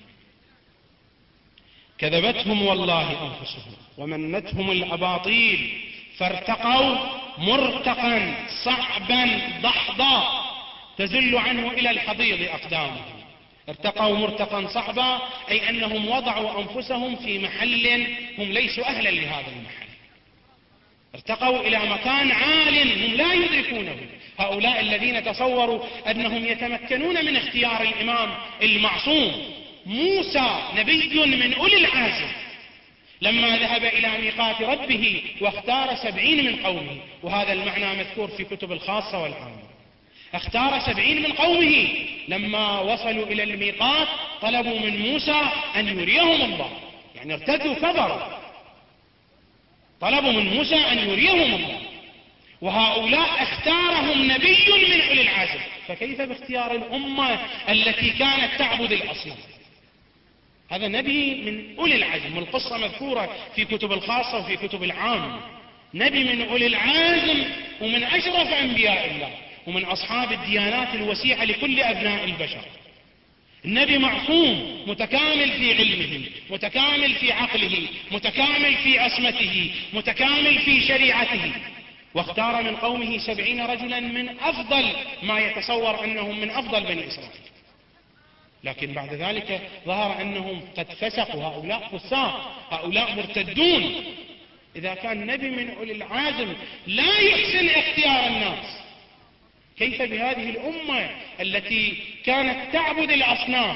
كذبتهم والله أنفسهم ومنتهم الأباطيل فارتقوا مرتقا صعبا ضحضا تزل عنه إلى الحضيض أقدامهم. ارتقوا مرتقا صعبا أي أنهم وضعوا أنفسهم في محل هم ليسوا أهلا لهذا المحل، ارتقوا إلى مكان عال هم لا يدركونه. هؤلاء الذين تصوروا أنهم يتمكنون من اختيار الإمام المعصوم موسى نبي من أولي العزم لما ذهب إلى ميقات ربه واختار سبعين من قومه، وهذا المعنى مذكور في كتب الخاصة والعامة. اختار سبعين من قومه لما وصلوا إلى الميقات طلبوا من موسى أن يريهم الله، يعني ارتدوا كبروا، طلبوا من موسى أن يريهم الله، وهؤلاء اختارهم نبي من أولي العزم، فكيف باختيار الأمة التي كانت تعبد الأصنام؟ هذا نبي من أولي العزم، والقصة مذكورة في كتب الخاصة وفي كتب العامة. نبي من أولي العزم ومن أشرف أنبياء الله ومن أصحاب الديانات الوسيعة لكل أبناء البشر. النبي معصوم متكامل في علمه، متكامل في عقله، متكامل في عصمته، متكامل في شريعته، واختار من قومه سبعين رجلا من أفضل ما يتصور أنهم من أفضل بني إسرائيل. لكن بعد ذلك ظهر أنهم قد فسقوا، هؤلاء فساق، هؤلاء مرتدون. إذا كان نبي من أولي العزم لا يحسن اختيار الناس، كيف بهذه الأمة التي كانت تعبد الأصنام،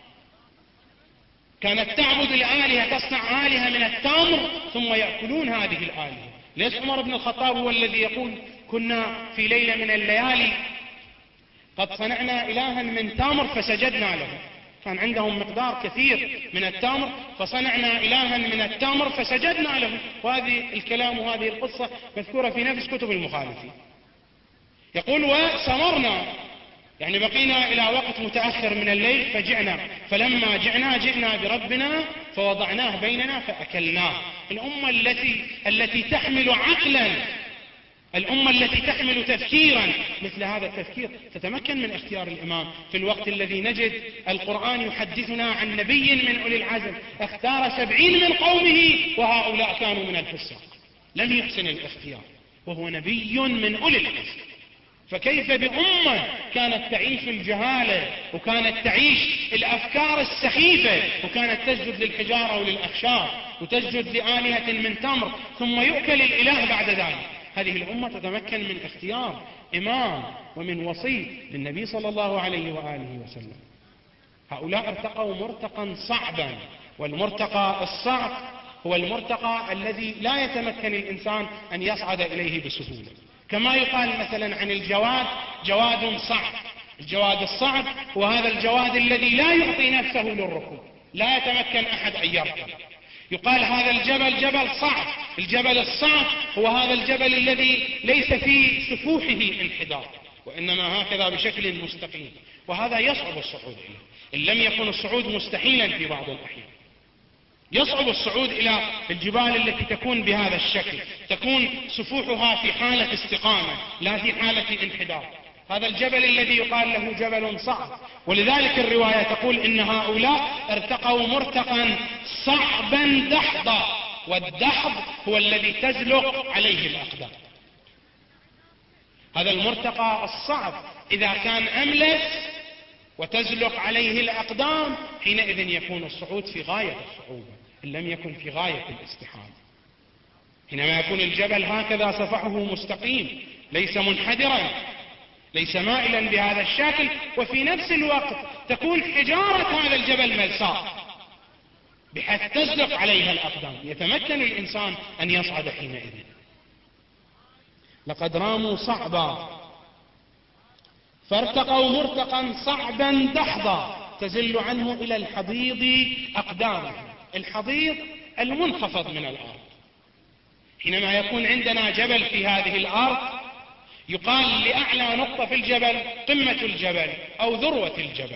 كانت تعبد الآلهة، تصنع آلهة من التمر ثم يأكلون هذه الآلهة؟ ليس عمر بن الخطاب هو الذي يقول كنا في ليلة من الليالي قد صنعنا إلها من تمر فسجدنا له؟ كان عندهم مقدار كثير من التمر فصنعنا إلها من التمر فسجدنا له. وهذه الكلام وهذه القصة مذكورة في نفس كتب المخالفين. يقول وسمرنا، يعني بقينا إلى وقت متأخر من الليل فجعنا، فلما جعنا جئنا بربنا فوضعناه بيننا فأكلناه. الأمة التي التي تحمل عقلا، الأمة التي تحمل تفكيرا مثل هذا التفكير تتمكن من اختيار الإمام في الوقت الذي نجد القرآن يحدثنا عن نبي من أولي العزم اختار سبعين من قومه وهؤلاء كانوا من الفساق، لم يحسن الاختيار وهو نبي من أولي العزم. فكيف بأمة كانت تعيش الجهالة وكانت تعيش الأفكار السخيفة وكانت تسجد للحجارة وللأخشاب وتسجد لآلهة من تمر ثم يؤكل الإله بعد ذلك؟ هذه الأمة تتمكن من اختيار إمام ومن وصي للنبي صلى الله عليه وآله وسلم. هؤلاء ارتقوا مرتقا صعبا، والمرتقى الصعب هو المرتقى الذي لا يتمكن الإنسان أن يصعد إليه بسهولة. كما يقال مثلا عن الجواد جواد صعب، الجواد الصعب هو هذا الجواد الذي لا يعطي نفسه للركوب، لا يتمكن أحد أن يركب. يقال هذا الجبل جبل صعب، الجبل الصعب هو هذا الجبل الذي ليس في سفوحه انحدار وإنما هكذا بشكل مستقيم، وهذا يصعب الصعود إليه إن لم يكن الصعود مستحيلا في بعض الأحيان. يصعب الصعود إلى الجبال التي تكون بهذا الشكل، تكون سفوحها في حالة استقامة لا في حالة انحدار. هذا الجبل الذي يقال له جبل صعب، ولذلك الرواية تقول إن هؤلاء ارتقوا مرتقا صعبا دحضا، والدحض هو الذي تزلق عليه الأقدام. هذا المرتقى الصعب إذا كان أملس وتزلق عليه الأقدام حينئذ يكون الصعود في غاية الصعوبة إن لم يكن في غاية الاستحالة. حينما يكون الجبل هكذا صفحه مستقيم ليس منحدرا ليس مائلا بهذا الشكل، وفي نفس الوقت تكون حجارة هذا الجبل ملساء بحيث تزلق عليها الأقدام، يتمكن الإنسان أن يصعد حينئذ. لقد راموا صعبا فارتقوا مرتقا صعبا دحضا تزل عنه إلى الحضيض أقدامهم. الحضيض المنخفض من الأرض، حينما يكون عندنا جبل في هذه الأرض يقال لأعلى نقطة في الجبل قمة الجبل أو ذروة الجبل،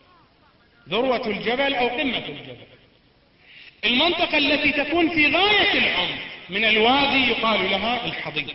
ذروة الجبل أو قمة الجبل. المنطقة التي تكون في غاية العمق من الوادي يقال لها الحضيض.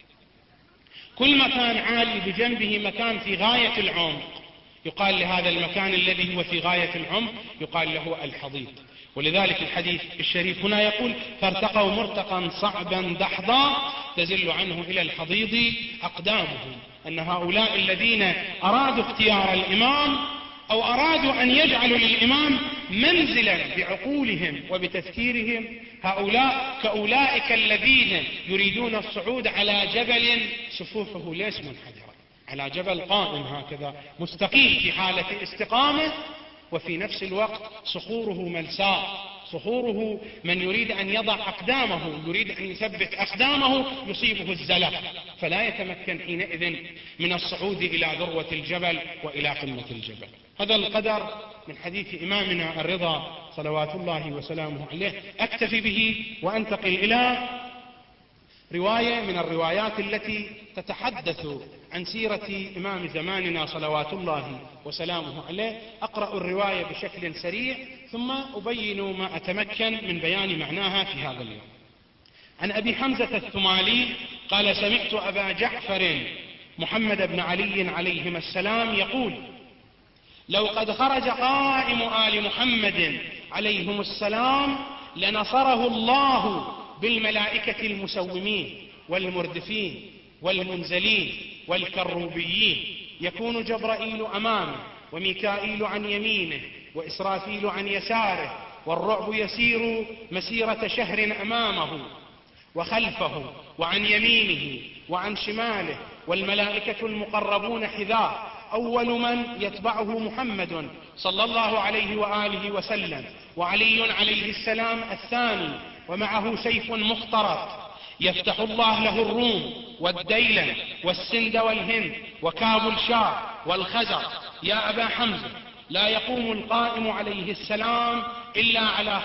كل مكان عالي بجنبه مكان في غاية العمق يقال لهذا المكان الذي هو في غاية العمق يقال له الحضيض. ولذلك الحديث الشريف هنا يقول: فارتقوا مرتقا صعبا دحضا تزل عنه إلى الحضيض أقدامهم. أن هؤلاء الذين أرادوا اختيار الإمام أو أرادوا أن يجعلوا للإمام منزلا بعقولهم وبتفكيرهم، هؤلاء كأولئك الذين يريدون الصعود على جبل صفوفه ليس منحدرة، على جبل قائم هكذا مستقيم في حالة استقامة، وفي نفس الوقت صخوره ملساء، صخوره من يريد أن يضع أقدامه يريد أن يثبت أقدامه يصيبه الزلق، فلا يتمكن حينئذ من الصعود إلى ذروة الجبل وإلى قمة الجبل. هذا القدر من حديث إمامنا الرضا صلوات الله وسلامه عليه. أكتفي به وأنتقل إلى رواية من الروايات التي تتحدث عن سيرة إمام زماننا صلوات الله وسلامه عليه. أقرأ الرواية بشكل سريع ثم أبين ما أتمكن من بيان معناها في هذا اليوم. عن أبي حمزة الثمالي قال: سمعت أبا جعفر محمد بن علي عليهما السلام يقول: لو قد خرج قائم آل محمد عليهم السلام لنصره الله بالملائكة المسومين والمردفين والمنزلين والكروبيين، يكون جبرائيل أمامه وميكائيل عن يمينه وإسرافيل عن يساره، والرعب يسير مسيرة شهر أمامه وخلفه وعن يمينه وعن شماله، والملائكة المقربون حذاء. أول من يتبعه محمد صلى الله عليه وآله وسلم، وعلي عليه السلام الثاني، ومعه سيف مخترط يفتح الله له الروم والديلن والسند والهند وكابل شاه والخزر. يا أبا حمزة، لا يقوم القائم عليه السلام إلا على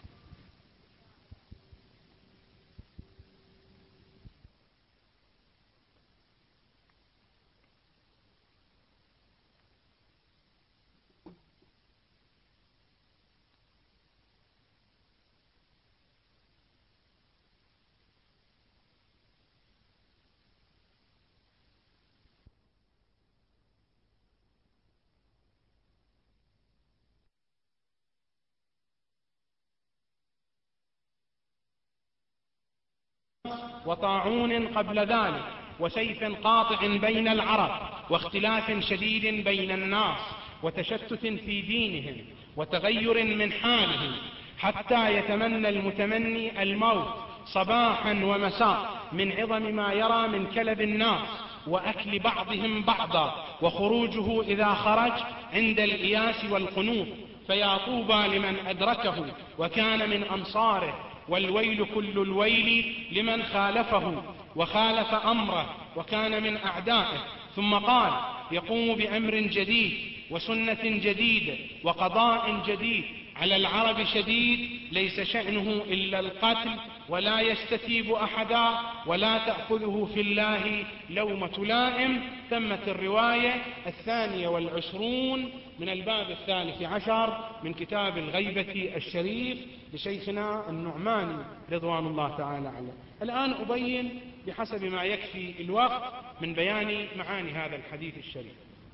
وطاعون قبل ذلك، وسيف قاطع بين العرب، واختلاف شديد بين الناس، وتشتت في دينهم، وتغير من حالهم، حتى يتمنى المتمني الموت صباحا ومساء من عظم ما يرى من كلب الناس وأكل بعضهم بعضا، وخروجه إذا خرج عند الإياس والقنوط. فيا طوبى لمن أدركه وكان من أنصاره، والويل كل الويل لمن خالفه وخالف أمره وكان من أعدائه. ثم قال: يقوم بأمر جديد وسنة جديدة وقضاء جديد على العرب شديد، ليس شأنه إلا القتل، ولا يستتيب أحدا، ولا تأخذه في الله لومة لائم. تمت الرواية الثانية والعشرون من الباب الثالث عشر من كتاب الغيبة الشريف لشيخنا النعماني رضوان الله تعالى عليه. الآن أبين بحسب ما يكفي الوقت من بيان معاني هذا الحديث الشريف.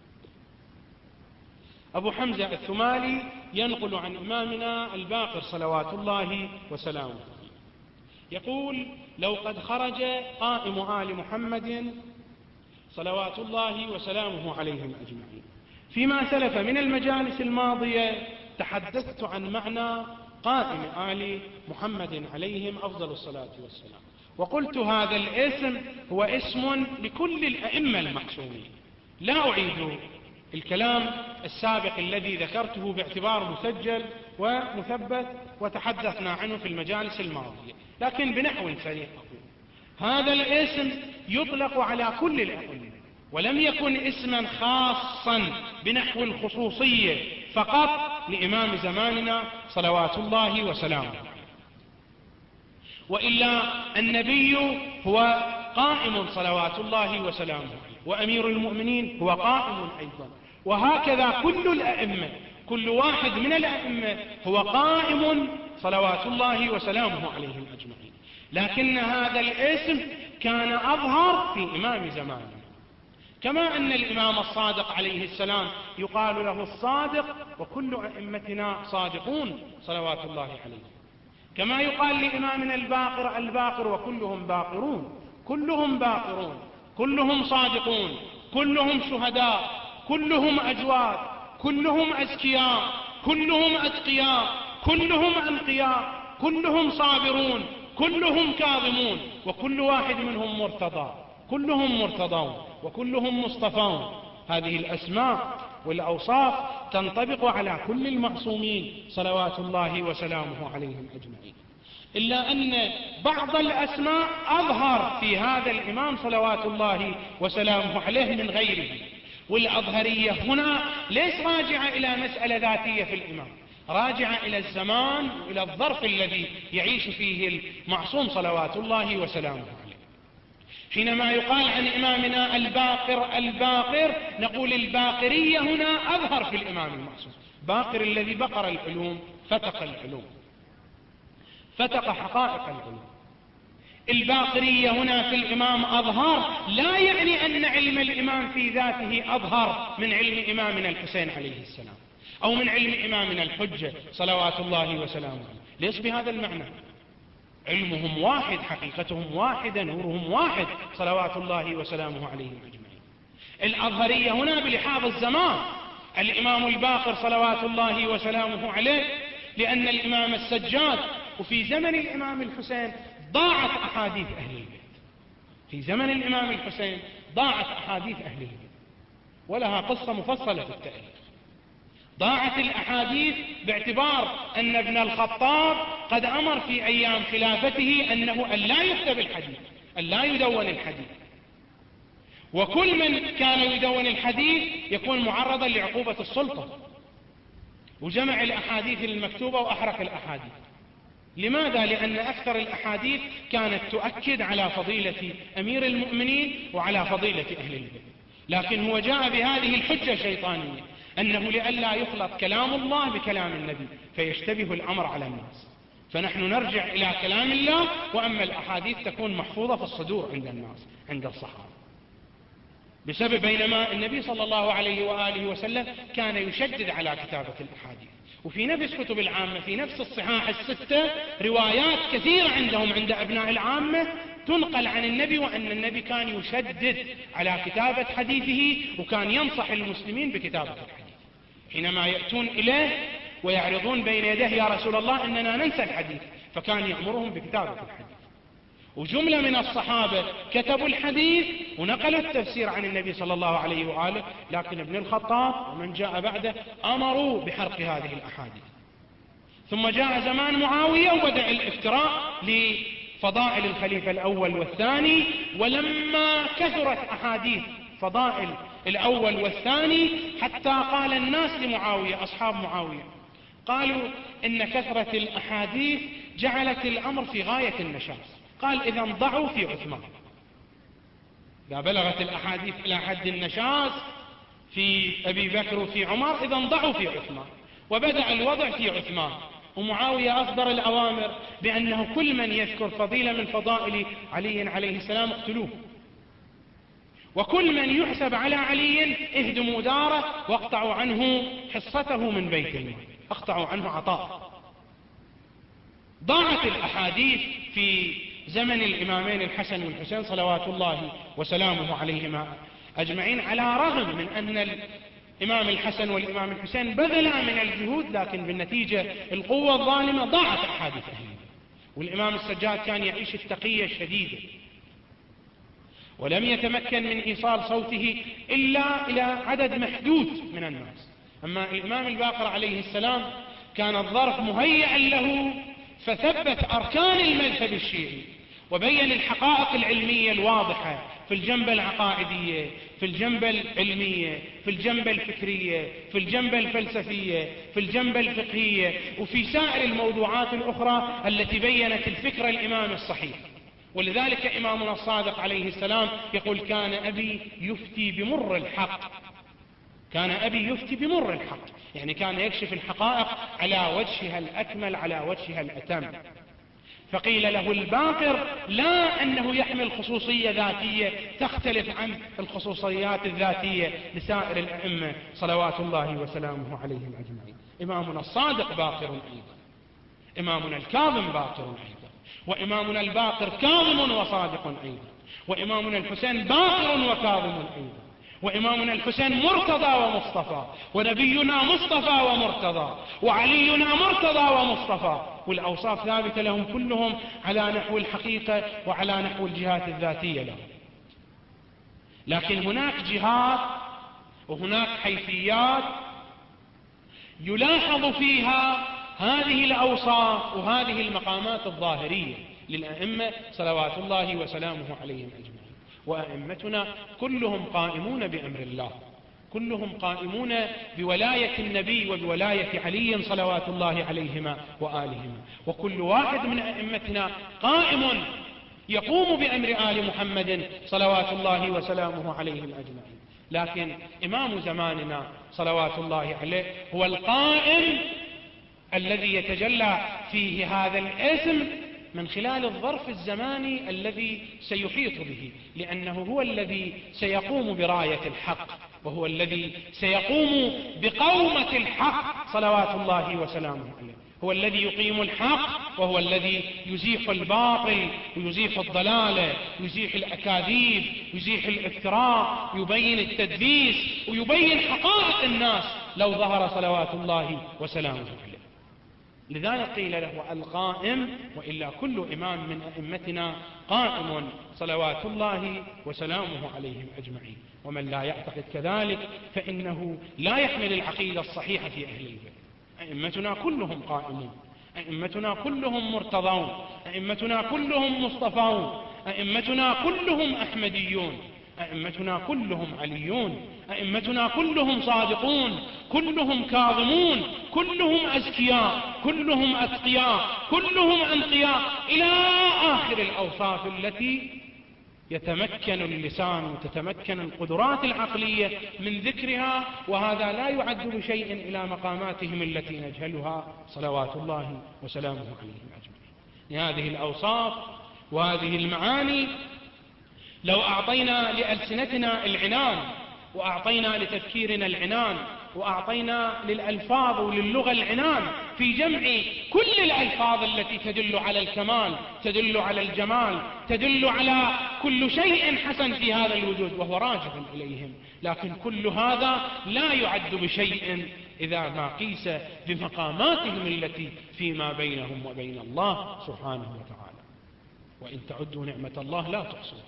أبو حمزة الثمالي ينقل عن إمامنا الباقر صلوات الله وسلامه يقول: لو قد خرج قائم آل محمد صلوات الله وسلامه عليهم أجمعين. فيما سلف من المجالس الماضية تحدثت عن معنى قائم آل محمد عليهم أفضل الصلاة والسلام، وقلت هذا الاسم هو اسم لكل الأئمة المعصومين. لا أعيد الكلام السابق الذي ذكرته باعتبار مسجل ومثبت وتحدثنا عنه في المجالس الماضية، لكن بنحو سريع أقول هذا الاسم يطلق على كل الأئمة، ولم يكن اسما خاصا بنحو الخصوصية فقط لإمام زماننا صلوات الله وسلامه. وإلا النبي هو قائم صلوات الله وسلامه عليه، وأمير المؤمنين هو قائم أيضا، وهكذا كل الأئمة، كل واحد من الأئمة هو قائم صلوات الله وسلامه عليهم أجمعين. لكن هذا الاسم كان أظهر في إمام زمانه، كما أن الإمام الصادق عليه السلام يقال له الصادق، وكل أئمتنا صادقون صلوات الله عليه، كما يقال لإمامنا الباقر الباقر، وكلهم باقرون، كلهم باقرون، كلهم صادقون، كلهم شهداء، كلهم أجواد، كلهم أزكياء، كلهم أتقياء، كلهم أنقياء، كلهم صابرون، كلهم كاظمون، وكل واحد منهم مرتضى، كلهم مرتضون، وكلهم مصطفون. هذه الأسماء والأوصاف تنطبق على كل المعصومين صلوات الله وسلامه عليهم أجمعين، إلا أن بعض الأسماء أظهر في هذا الإمام صلوات الله وسلامه عليه من غيره. والأظهرية هنا ليس راجعة إلى مسألة ذاتية في الإمام، راجعة إلى الزمان وإلى الظرف الذي يعيش فيه المعصوم صلوات الله وسلامه عليه. حينما يقال عن إمامنا الباقر الباقر، نقول الباقرية هنا أظهر في الإمام المعصوم، باقر الذي بقر العلوم، فتق العلوم، فتق حقائق العلوم. الباقرية هنا في الإمام أظهر، لا يعني أن علم الإمام في ذاته أظهر من علم إمامنا الحسين عليه السلام، أو من علم إمامنا الحجة صلوات الله وسلامه عليه، ليس بهذا المعنى. علمهم واحد، حقيقتهم واحدة، نورهم واحد صلوات الله وسلامه عليهم أجمعين. الأظهرية هنا بلحاظ الزمان، الإمام الباقر صلوات الله وسلامه عليه، لأن الإمام السجاد، وفي زمن الإمام الحسين ضاعت أحاديث أهل البيت، في زمن الإمام الحسين ضاعت أحاديث أهل البيت، ولها قصة مفصلة في التاريخ. ضاعت الأحاديث باعتبار أن ابن الخطاب قد أمر في أيام خلافته أنه أن لا يكتب الحديث، أن لا يدون الحديث، وكل من كان يدون الحديث يكون معرضا لعقوبة السلطة، وجمع الأحاديث المكتوبة وأحرق الأحاديث. لماذا؟ لأن أكثر الأحاديث كانت تؤكد على فضيلة أمير المؤمنين وعلى فضيلة أهل البيت، لكن هو جاء بهذه الحجة الشيطانية أنه لئلا يخلط كلام الله بكلام النبي فيشتبه الأمر على الناس، فنحن نرجع إلى كلام الله، وأما الأحاديث تكون محفوظة في الصدور عند الناس، عند الصحابة. بسبب بينما النبي صلى الله عليه وآله وسلم كان يشدد على كتابة الأحاديث، وفي نفس كتب العامة، في نفس الصحاح الستة، روايات كثيرة عندهم عند أبناء العامة تنقل عن النبي، وأن النبي كان يشدد على كتابة حديثه، وكان ينصح المسلمين بكتابة الحديث. حينما يأتون إليه ويعرضون بين يديه يا رسول الله إننا ننسى الحديث، فكان يأمرهم بكتابة الحديث. وجملة من الصحابة كتبوا الحديث ونقلوا التفسير عن النبي صلى الله عليه وآله، لكن ابن الخطاب ومن جاء بعده أمروا بحرق هذه الأحاديث. ثم جاء زمان معاوية وبدأ الافتراء لفضائل الخليفة الأول والثاني، ولما كثرت أحاديث فضائل الأول والثاني حتى قال الناس لمعاوية، أصحاب معاوية قالوا إن كثرة الأحاديث جعلت الأمر في غاية النشاز، قال إذا ضعوا في عثمان. إذا بلغت الأحاديث إلى حد النشاز في أبي بكر وفي عمر، إذا ضعوا في عثمان، وبدأ الوضع في عثمان. ومعاوية أصدر الأوامر بأنه كل من يذكر فضيلة من فضائل علي عليه السلام اقتلوه، وكل من يحسب على علي اهدموا داره واقطعوا عنه حصته من بيت المال، اقطعوا عنه عطاء. ضاعت الأحاديث في زمن الإمامين الحسن والحسين صلوات الله وسلامه عليهما أجمعين، على رغم من أن الإمام الحسن والإمام الحسين بذلا من الجهود، لكن بالنتيجة القوة الظالمة ضاعت أحاديث أهله. والإمام السجاد كان يعيش التقية الشديدة، ولم يتمكن من إيصال صوته إلا إلى عدد محدود من الناس. أما الإمام الباقر عليه السلام كان الظرف مهيئا له، فثبت أركان المذهب الشيعي وبين الحقائق العلمية الواضحة في الجنبة العقائدية، في الجنبة العلمية، في الجنبة الفكرية، في الجنبة الفلسفية، في الجنبة الفقهية، وفي سائر الموضوعات الأخرى التي بينت الفكر الإمام الصحيح. ولذلك إمامنا الصادق عليه السلام يقول: كان أبي يفتي بمر الحق. كان أبي يفتي بمر الحق، يعني كان يكشف الحقائق على وجهها الأكمل، على وجهها الأتم. فقيل له الباقر: لا أنه يحمل خصوصية ذاتية تختلف عن الخصوصيات الذاتية لسائر الأئمة صلوات الله وسلامه عليهم أجمعين. إمامنا الصادق باقر أيضا، إمامنا الكاظم باقر أيضا، وإمامنا الباقر كاظم وصادق أيضا، وإمامنا الحسين باقر وكاظم أيضا، وإمامنا الحسين مرتضى ومصطفى، ونبينا مصطفى ومرتضى، وعلينا مرتضى ومصطفى، والأوصاف ثابتة لهم كلهم على نحو الحقيقة وعلى نحو الجهات الذاتية لهم. لكن هناك جهات وهناك حيثيات يلاحظ فيها هذه الأوصاف وهذه المقامات الظاهرية للأئمة صلوات الله وسلامه عليهم أجمعين. وأئمتنا كلهم قائمون بأمر الله، كلهم قائمون بولاية النبي وبولاية علي صلوات الله عليهما وآلهما، وكل واحد من أئمتنا قائم يقوم بأمر آل محمد صلوات الله وسلامه عليهم أجمعين. لكن إمام زماننا صلوات الله عليه هو القائم الذي يتجلى فيه هذا الاسم من خلال الظرف الزماني الذي سيحيط به، لأنه هو الذي سيقوم براية الحق، وهو الذي سيقوم بقومة الحق صلوات الله وسلامه عليه. هو الذي يقيم الحق، وهو الذي يزيح الباطل ويزيح الضلالة، يزيح الأكاذيب، يزيح الافتراء، يبين التدليس، ويبين حقائق الناس لو ظهر صلوات الله وسلامه عليه. لذلك قيل له القائم، وإلا كل إمام من أئمتنا قائم صلوات الله وسلامه عليهم أجمعين. ومن لا يعتقد كذلك فإنه لا يحمل العقيدة الصحيحة في أهل البيت. أئمتنا كلهم قائمون، أئمتنا كلهم مرتضون، أئمتنا كلهم مصطفون، أئمتنا كلهم أحمديون، أئمتنا كلهم عليون، أئمتنا كلهم صادقون، كلهم كاظمون، كلهم أزكياء، كلهم أتقياء، كلهم أنقياء، إلى آخر الأوصاف التي يتمكن اللسان وتتمكن القدرات العقلية من ذكرها، وهذا لا يعد بشيء إلى مقاماتهم التي نجهلها صلوات الله وسلامه عليهم أجمعين. هذه الأوصاف وهذه المعاني لو أعطينا لألسنتنا العنان، وأعطينا لتفكيرنا العنان، وأعطينا للألفاظ وللغة العنان في جمع كل الألفاظ التي تدل على الكمال، تدل على الجمال، تدل على كل شيء حسن في هذا الوجود وهو راجع إليهم، لكن كل هذا لا يعد بشيء إذا ما قيس بمقاماتهم التي فيما بينهم وبين الله سبحانه وتعالى. وإن تعدوا نعمة الله لا تحصوها.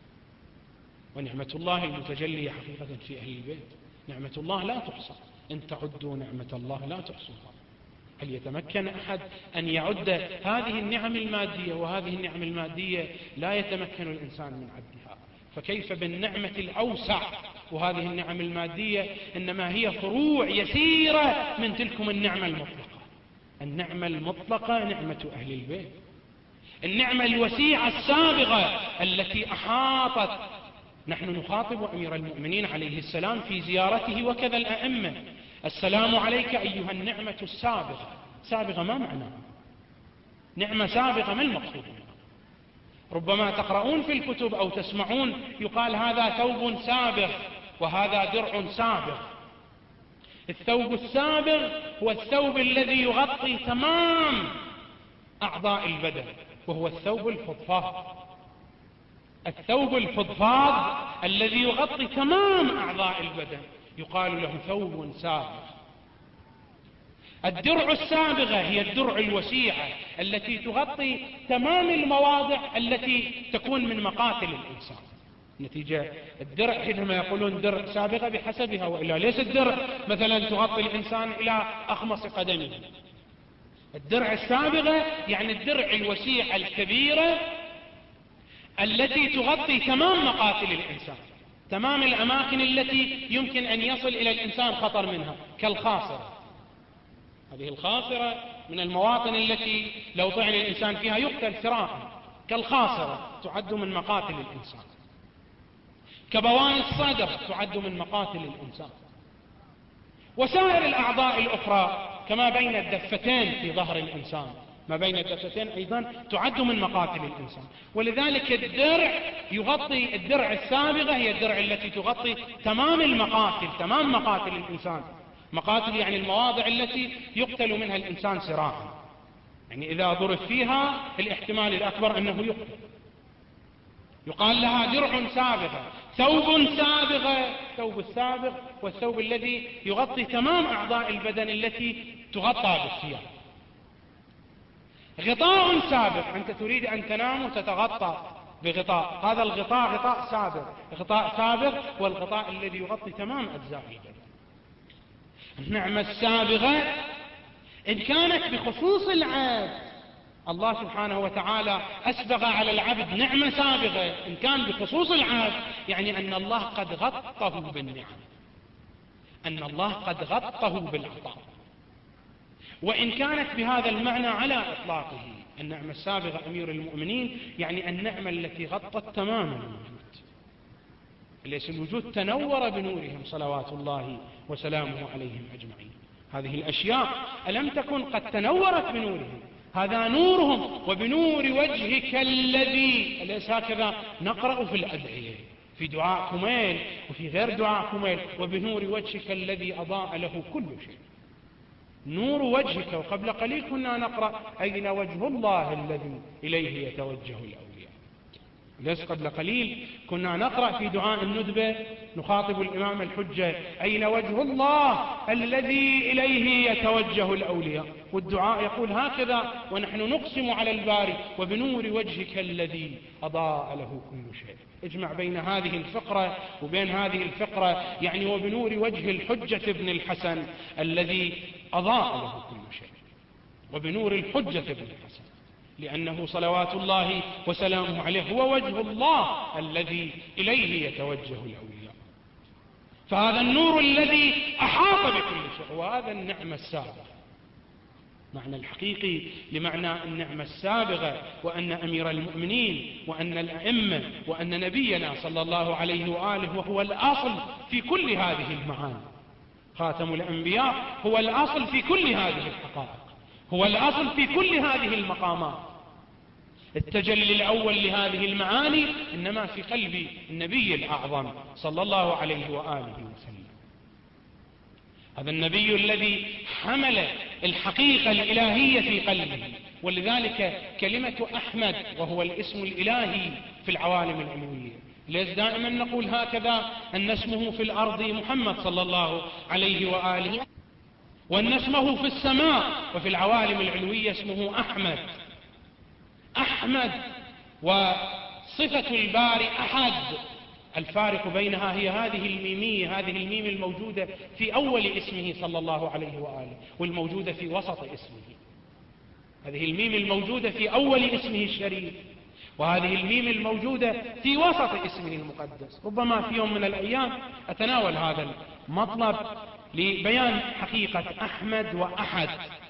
ونعمة الله المتجلية حقيقة في أهل البيت نعمة الله لا تحصى. إن تعدوا نعمة الله لا تحصوها. هل يتمكن أحد أن يعد هذه النعم المادية؟ وهذه النعم المادية لا يتمكن الإنسان من عدها، فكيف بالنعمة الأوسع؟ وهذه النعم المادية إنما هي فروع يسيرة من تلكم النعمة المطلقة. النعمة المطلقة نعمة أهل البيت، النعمة الوسيعة السابغة التي أحاطت. نحن نخاطب أمير المؤمنين عليه السلام في زيارته وكذا الأئمة: السلام عليك أيها النعمة السابغة. سابغة ما معناها؟ نعمة سابغة ما المقصود منها؟ ربما تقرؤون في الكتب أو تسمعون يقال هذا ثوب سابغ وهذا درع سابغ. الثوب السابغ هو الثوب الذي يغطي تمام أعضاء البدن، وهو الثوب الفضفاض. الثوب الفضفاض الذي يغطي تمام أعضاء البدن يقال له ثوب سابغ. الدرع السابغة هي الدرع الوسيعة التي تغطي تمام المواضع التي تكون من مقاتل الإنسان. نتيجة الدرع حينما يقولون درع سابغة بحسبها، وإلا ليس الدرع مثلا تغطي الإنسان إلى أخمص قدمه. الدرع السابغة يعني الدرع الوسيعة الكبيرة التي تغطي تمام مقاتل الإنسان، تمام الأماكن التي يمكن أن يصل إلى الإنسان خطر منها، كالخاصرة. هذه الخاصرة من المواطن التي لو طعن الإنسان فيها يقتل سراحا، كالخاصرة تعد من مقاتل الإنسان. كبواني الصدر تعد من مقاتل الإنسان. وسائر الأعضاء الأخرى كما بين الدفتين في ظهر الإنسان، ما بين الدفتين أيضا تعد من مقاتل الإنسان. ولذلك الدرع يغطي، الدرع السابغة هي الدرع التي تغطي تمام المقاتل، تمام مقاتل الإنسان. مقاتل يعني المواضع التي يقتل منها الإنسان سراحا، يعني إذا ضرب فيها الاحتمال الأكبر أنه يقتل. يقال لها درع سابغة، ثوب سابغة، ثوب السابغ والثوب الذي يغطي تمام أعضاء البدن التي تغطى بالثياب. غطاء سابغ، أنت تريد أن تنام وتتغطى بغطاء، هذا الغطاء غطاء سابغ، غطاء سابغ والغطاء الذي يغطي تمام أجزاء البدن. النعمة السابغة إن كانت بخصوص العبد، الله سبحانه وتعالى أسبغ على العبد نعمة سابغة، إن كان بخصوص العبد يعني أن الله قد غطه بالنعم، أن الله قد غطه بالعطاء. وإن كانت بهذا المعنى على إطلاقه، النعمة السابغة أمير المؤمنين يعني النعمة التي غطت تماما الوجود، ليس الوجود تنور بنورهم صلوات الله وسلامه عليهم أجمعين. هذه الأشياء ألم تكن قد تنورت بنورهم؟ هذا نورهم. وبنور وجهك الذي، أليس هكذا نقرأ في الأدعية في دعاء كميل وفي غير دعاء كميل؟ وبنور وجهك الذي أضاء له كل شيء. نور وجهك. وقبل قليل كنا نقرأ أين وجه الله الذي إليه يتوجه الأولياء. ليس قبل قليل كنا نقرأ في دعاء الندبة نخاطب الإمام الحجة أين وجه الله الذي إليه يتوجه الأولياء، والدعاء يقول هكذا ونحن نقسم على الباري وبنور وجهك الذي أضاء له كل شيء. اجمع بين هذه الفقرة وبين هذه الفقرة، يعني وبنور وجه الحجة ابن الحسن الذي أضاء له كل شيء، وبنور الحجة ابن الحسن، لأنه صلوات الله وسلامه عليه هو وجه الله الذي إليه يتوجه الأولياء. فهذا النور الذي أحاط بكل شيء، وهذا النعمة السابغة، معنى الحقيقي لمعنى النعمة السابغة، وأن أمير المؤمنين وأن الأئمة وأن نبينا صلى الله عليه وآله وهو الأصل في كل هذه المعاني، خاتم الأنبياء هو الأصل في كل هذه الحقائق، هو الأصل في كل هذه المقامات. التجلي الأول لهذه المعاني إنما في قلب النبي الأعظم صلى الله عليه وآله وسلم. هذا النبي الذي حمل الحقيقة الإلهية في قلبه، ولذلك كلمة أحمد وهو الاسم الإلهي في العوالم العلوية. ليس دائما نقول هكذا أن اسمه في الأرض محمد صلى الله عليه وآله، وأن اسمه في السماء وفي العوالم العلوية اسمه أحمد. أحمد وصفة الباري أحد، الفارق بينها هي هذه الميمية، هذه الميم الموجودة في أول اسمه صلى الله عليه وآله والموجودة في وسط اسمه. هذه الميم الموجودة في أول اسمه الشريف، وهذه الميم الموجودة في وسط اسمه المقدس. ربما في يوم من الأيام أتناول هذا المطلب لبيان حقيقة أحمد وأحد.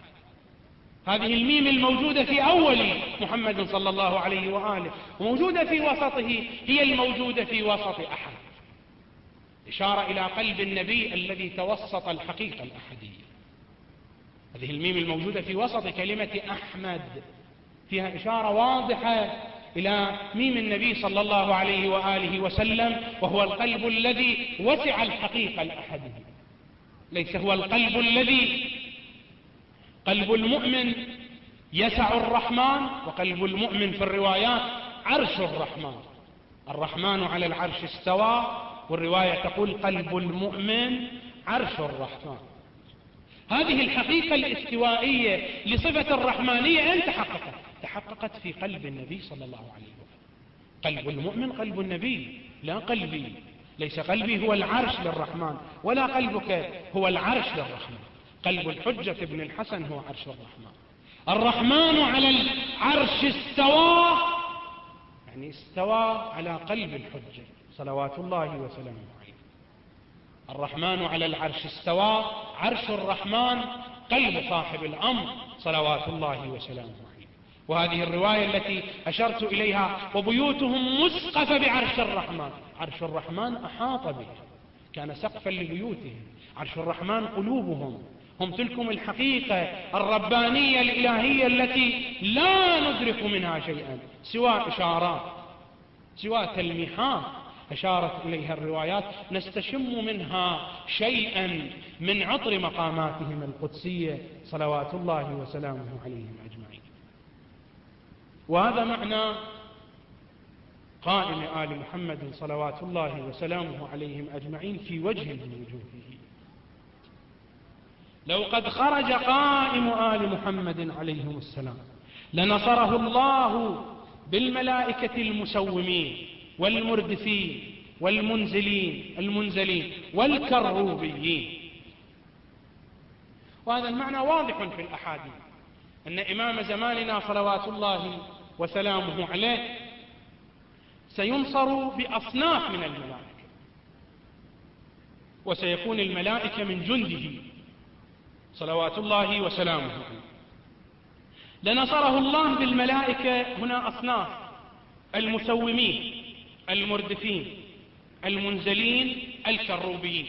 هذه الميم الموجودة في أول محمد صلى الله عليه وآله وموجودة في وسطه هي الموجودة في وسط أحد، إشارة إلى قلب النبي الذي توسط الحقيقة الأحدية. هذه الميم الموجودة في وسط كلمة أحمد فيها إشارة واضحة إلى ميم النبي صلى الله عليه وآله وسلم، وهو القلب الذي وسع الحقيقة الأحدية. ليس هو القلب الذي قلب المؤمن يسع الرحمن، وقلب المؤمن في الروايات عرش الرحمن، الرحمن على العرش استوى، والرواية تقول قلب المؤمن عرش الرحمن. هذه الحقيقة الاستوائية لصفة الرحمانية أين تحققت؟ تحققت في قلب النبي صلى الله عليه وسلم. قلب المؤمن قلب النبي، لا قلبي. ليس قلبي هو العرش للرحمن، ولا قلبك هو العرش للرحمن. قلب الحجة ابن الحسن هو عرش الرحمن. الرحمن على العرش استوى، يعني استوى على قلب الحجة صلوات الله وسلامه عليه. الرحمن على العرش استوى، عرش الرحمن قلب صاحب الأمر صلوات الله وسلامه عليه. وهذه الرواية التي أشرت إليها وبيوتهم مسقفة بعرش الرحمن، عرش الرحمن أحاط بها، كان سقفا لبيوتهم. عرش الرحمن قلوبهم، هم تلكم الحقيقة الربانية الإلهية التي لا ندرك منها شيئا سوى إشارات، سوى تلميحات أشارت إليها الروايات، نستشم منها شيئا من عطر مقاماتهم القدسية صلوات الله وسلامه عليهم أجمعين. وهذا معنى قائم آل محمد صلوات الله وسلامه عليهم أجمعين في وجه من وجوهه. لو قد خرج قائم آل محمد عليهم السلام لنصره الله بالملائكة المسومين والمردفين والمنزلين المنزلين والكروبيين. وهذا المعنى واضح في الأحاديث، أن إمام زماننا صلوات الله وسلامه عليه سينصر بأصناف من الملائكة، وسيكون الملائكة من جنده صلوات الله وسلامه عليه. لنصره الله بالملائكة، هنا أصناف: المسومين، المردفين، المنزلين، الكروبيين.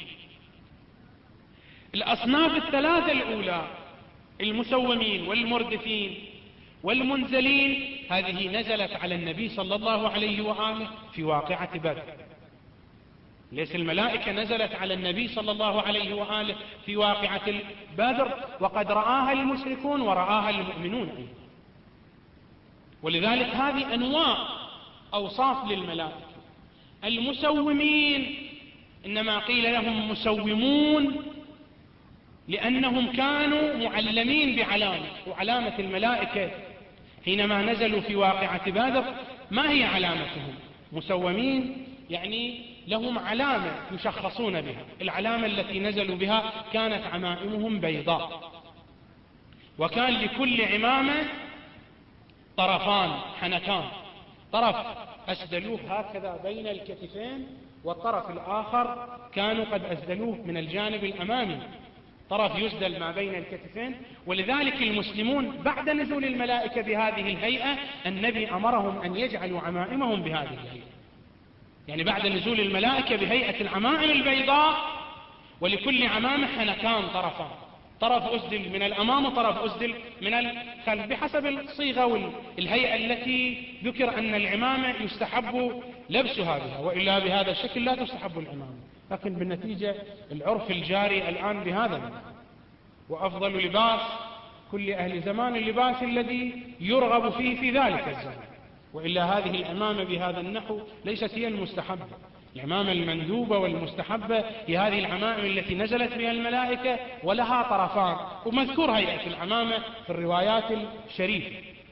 الأصناف الثلاثة الأولى المسومين والمردفين والمنزلين هذه نزلت على النبي صلى الله عليه وآله في واقعة بدر. ليس الملائكة نزلت على النبي صلى الله عليه وآله في واقعة بدر، وقد رآها المشركون ورآها المؤمنون أيضا. ولذلك هذه أنواع أوصاف للملائكة. المسومين إنما قيل لهم مسومون لأنهم كانوا معلمين بعلامة، وعلامة الملائكة حينما نزلوا في واقعة بدر ما هي علامتهم؟ مسومين يعني لهم علامة يشخصون بها. العلامة التي نزلوا بها كانت عمائمهم بيضاء، وكان لكل عمامة طرفان حنكان، طرف أسدلوه هكذا بين الكتفين، والطرف الآخر كانوا قد أسدلوه من الجانب الأمامي، طرف يسدل ما بين الكتفين. ولذلك المسلمون بعد نزول الملائكة بهذه الهيئة النبي أمرهم أن يجعلوا عمائمهم بهذه الهيئة، يعني بعد نزول الملائكة بهيئة العمائم البيضاء، ولكل عمامة حنكان طرفان، طرف أسدل من الأمام وطرف أسدل من الخلف، بحسب الصيغة والهيئة التي ذكر أن العمامة يستحب لبسها بها، وإلا بهذا الشكل لا تستحب العمامة. لكن بالنتيجة العرف الجاري الآن بهذا، وأفضل لباس كل أهل زمان اللباس الذي يرغب فيه في ذلك الزمان، وإلا هذه العمامة بهذا النحو ليست هي المستحبة. العمامة المندوبة والمستحبة هي هذه العمائم التي نزلت بها الملائكة ولها طرفان، ومذكور هيئة العمامة في الروايات الشريفة.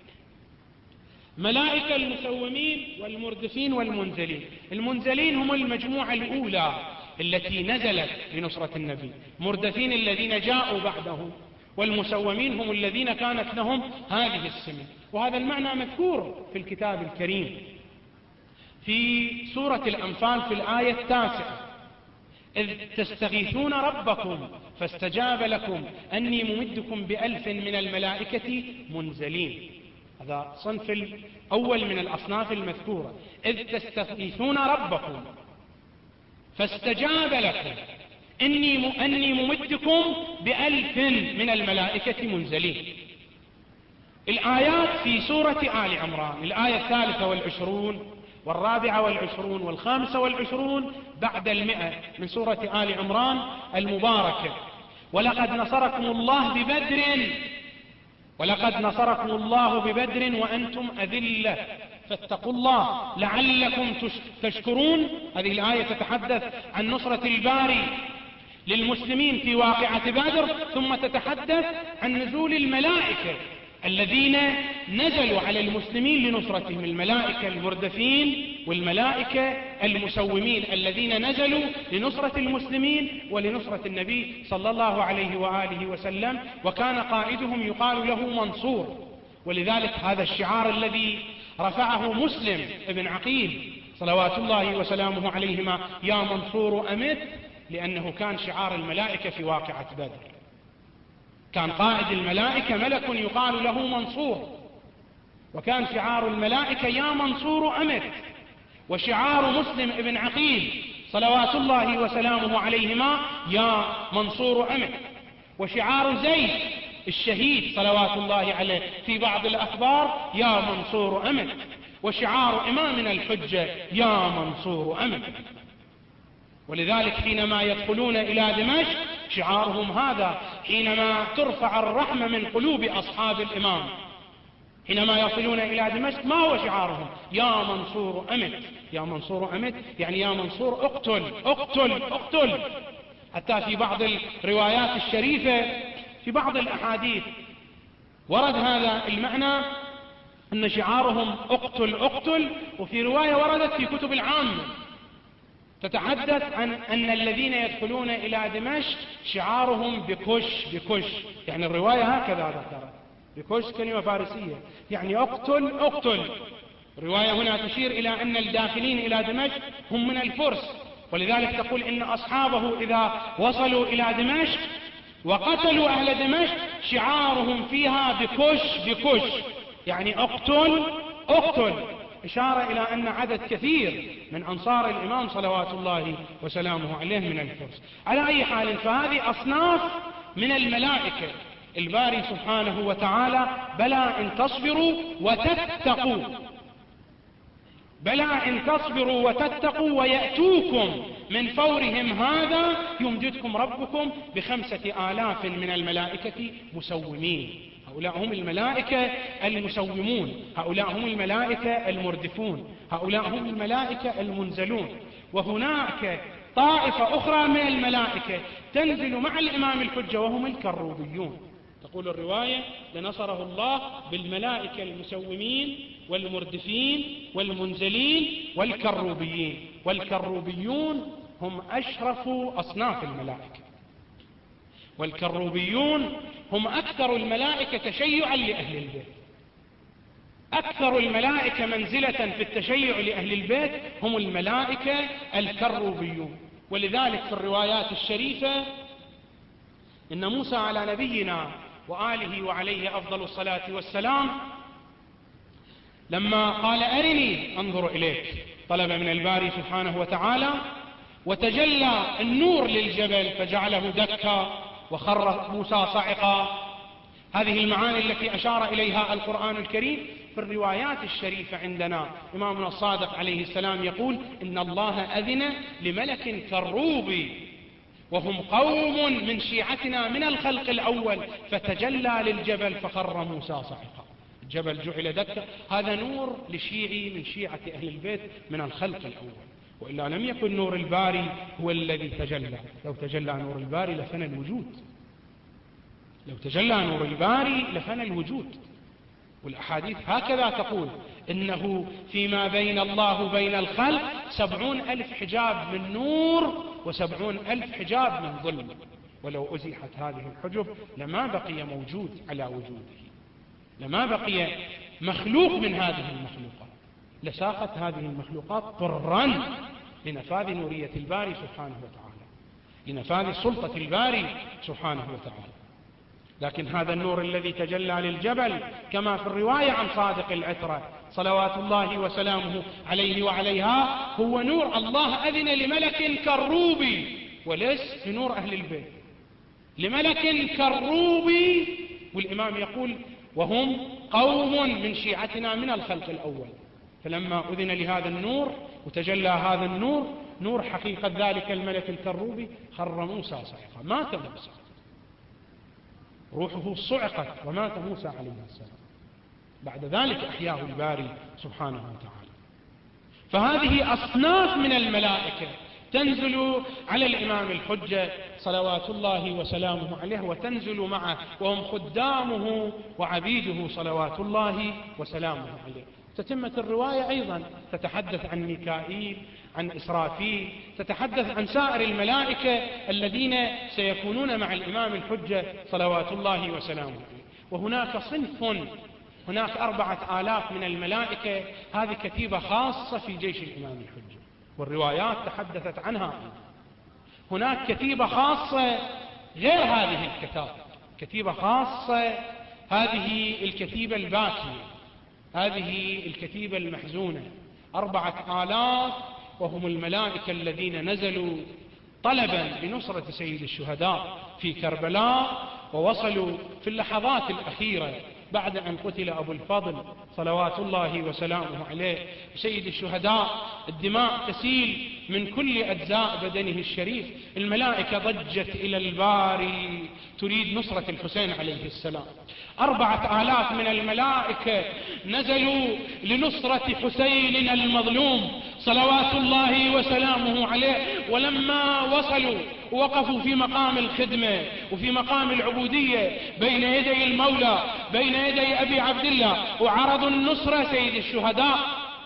ملائكة المسومين والمردفين والمنزلين. المنزلين هم المجموعة الأولى التي نزلت لنصرة النبي، مردفين الذين جاءوا بعده، والمسومين هم الذين كانت لهم هذه السمة. وهذا المعنى مذكور في الكتاب الكريم في سورة الأنفال في الآية التاسعة: إذ تستغيثون ربكم فاستجاب لكم أني ممدكم بألف من الملائكة منزلين. هذا صنف الأول من الأصناف المذكورة: إذ تستغيثون ربكم فاستجاب لكم إني أني ممدكم بألف من الملائكة منزلين. الآيات في سورة آل عمران، الآية الثالثة والعشرون والرابعة والعشرون والخامسة والعشرون بعد المئة من سورة آل عمران المباركة: ولقد نصركم الله ببدر ولقد نصركم الله ببدر وأنتم أذلة فاتقوا الله لعلكم تشكرون. هذه الآية تتحدث عن نصرة الباري للمسلمين في واقعة بدر، ثم تتحدث عن نزول الملائكة الذين نزلوا على المسلمين لنصرتهم، الملائكة المردفين والملائكة المسومين الذين نزلوا لنصرة المسلمين ولنصرة النبي صلى الله عليه وآله وسلم، وكان قائدهم يقال له منصور. ولذلك هذا الشعار الذي رفعه مسلم ابن عقيل صلوات الله وسلامه عليهما: يا منصور أمت، لأنه كان شعار الملائكة في واقعة بدر. كان قائد الملائكة ملك يقال له منصور، وكان شعار الملائكة يا منصور أمت. وشعار مسلم ابن عقيل صلوات الله وسلامه عليهما: يا منصور أمت. وشعار زيد الشهيد صلوات الله عليه في بعض الأخبار: يا منصور أمت. وشعار إمامنا الحجة: يا منصور أمت. ولذلك حينما يدخلون إلى دمشق شعارهم هذا، حينما ترفع الرحمة من قلوب أصحاب الإمام حينما يصلون إلى دمشق ما هو شعارهم؟ يا منصور أمت. يا منصور أمت يعني يا منصور اقتل اقتل اقتل. حتى في بعض الروايات الشريفة في بعض الأحاديث ورد هذا المعنى، أن شعارهم اقتل اقتل. وفي رواية وردت في كتب العامة تتحدث عن أن الذين يدخلون إلى دمشق شعارهم بكش بكش، يعني الرواية هكذا ذكرت، بكش كلمة فارسية يعني اقتل اقتل. الرواية هنا تشير إلى أن الداخلين إلى دمشق هم من الفرس، ولذلك تقول إن أصحابه إذا وصلوا إلى دمشق وقتلوا أهل دمشق شعارهم فيها بكش بكش، يعني اقتل اقتل، إشارة إلى أن عدد كثير من أنصار الإمام صلوات الله وسلامه عليه من الفرس. على أي حال، فهذه أصناف من الملائكة. الباري سبحانه وتعالى: بلى إن تصبروا وتتقوا، بلى إن تصبروا وتتقوا ويأتوكم من فورهم هذا يمددكم ربكم بخمسة آلاف من الملائكة مسومين. هؤلاء هم الملائكة المسومون، هؤلاء هم الملائكة المردفون، هؤلاء هم الملائكة المنزلون. وهناك طائفة أخرى من الملائكة تنزل مع الإمام الحجة وهم الكروبيون. تقول الرواية: لنصره الله بالملائكة المسومين والمردفين والمنزلين والكروبيين. والكروبيون هم أشرف أصناف الملائكة، والكروبيون هم أكثر الملائكة تشيعا لأهل البيت. أكثر الملائكة منزلة في التشيع لأهل البيت هم الملائكة الكروبيون. ولذلك في الروايات الشريفة إن موسى على نبينا وآله وعليه أفضل الصلاة والسلام لما قال: أرني أنظر إليك، طلب من الباري سبحانه وتعالى، وتجلى النور للجبل فجعله دكا وخر موسى صعقا. هذه المعاني التي أشار إليها القرآن الكريم في الروايات الشريفة عندنا. إمامنا الصادق عليه السلام يقول: إن الله أذن لملك كروب وهم قوم من شيعتنا من الخلق الأول فتجلى للجبل فخر موسى صعقا. الجبل جعل دكا، هذا نور لشيعي من شيعة أهل البيت من الخلق الأول، وإلا لم يكن نور الباري هو الذي تجلى. لو تجلى نور الباري لفنى الوجود، لو تجلى نور الباري لفنى الوجود. والأحاديث هكذا تقول: إنه فيما بين الله وبين الخلق سبعون ألف حجاب من نور وسبعون ألف حجاب من ظلم، ولو أزيحت هذه الحجب لما بقي موجود على وجوده، لما بقي مخلوق من هذه المخلوقات، لساقت هذه المخلوقات طرا لنفاذ نورية الباري سبحانه وتعالى، لنفاذ سلطة الباري سبحانه وتعالى. لكن هذا النور الذي تجلى للجبل كما في الرواية عن صادق العترة صلوات الله وسلامه عليه وعليها هو نور الله أذن لملك كروبي، وليس لنور أهل البيت، لملك كروبي. والإمام يقول: وهم قوم من شيعتنا من الخلق الأول. فلما أذن لهذا النور وتجلى هذا النور، نور حقيقة ذلك الملك الكروبي، خر موسى صعقا، مات موسى، روحه صعقت ومات موسى عليه السلام. بعد ذلك أحياه الباري سبحانه وتعالى. فهذه أصناف من الملائكة تنزل على الإمام الحجة صلوات الله وسلامه عليه، وتنزل معه وهم خدامه وعبيده صلوات الله وسلامه عليه. تتمة الرواية أيضا تتحدث عن ميكائيل، عن إسرافيل، تتحدث عن سائر الملائكة الذين سيكونون مع الإمام الحجة صلوات الله وسلامه عليه. وهناك صنف هناك أربعة آلاف من الملائكة، هذه كتيبة خاصة في جيش الإمام الحجة، والروايات تحدثت عنها. هناك كتيبة خاصة غير هذه الكتاب، كتيبة خاصة، هذه الكتيبة الباكية، هذه الكتيبة المحزونة، أربعة آلاف، وهم الملائكة الذين نزلوا طلبا لنصرة سيد الشهداء في كربلاء، ووصلوا في اللحظات الأخيرة بعد أن قتل أبو الفضل صلوات الله وسلامه عليه سيد الشهداء، الدماء تسيل من كل أجزاء بدنه الشريف، الملائكة ضجت إلى الباري تريد نصرة الحسين عليه السلام. أربعة آلاف من الملائكة نزلوا لنصرة حسيننا المظلوم صلوات الله وسلامه عليه، ولما وصلوا وقفوا في مقام الخدمة وفي مقام العبودية بين يدي المولى، بين يدي أبي عبد الله، وعرضوا النصرة سيد الشهداء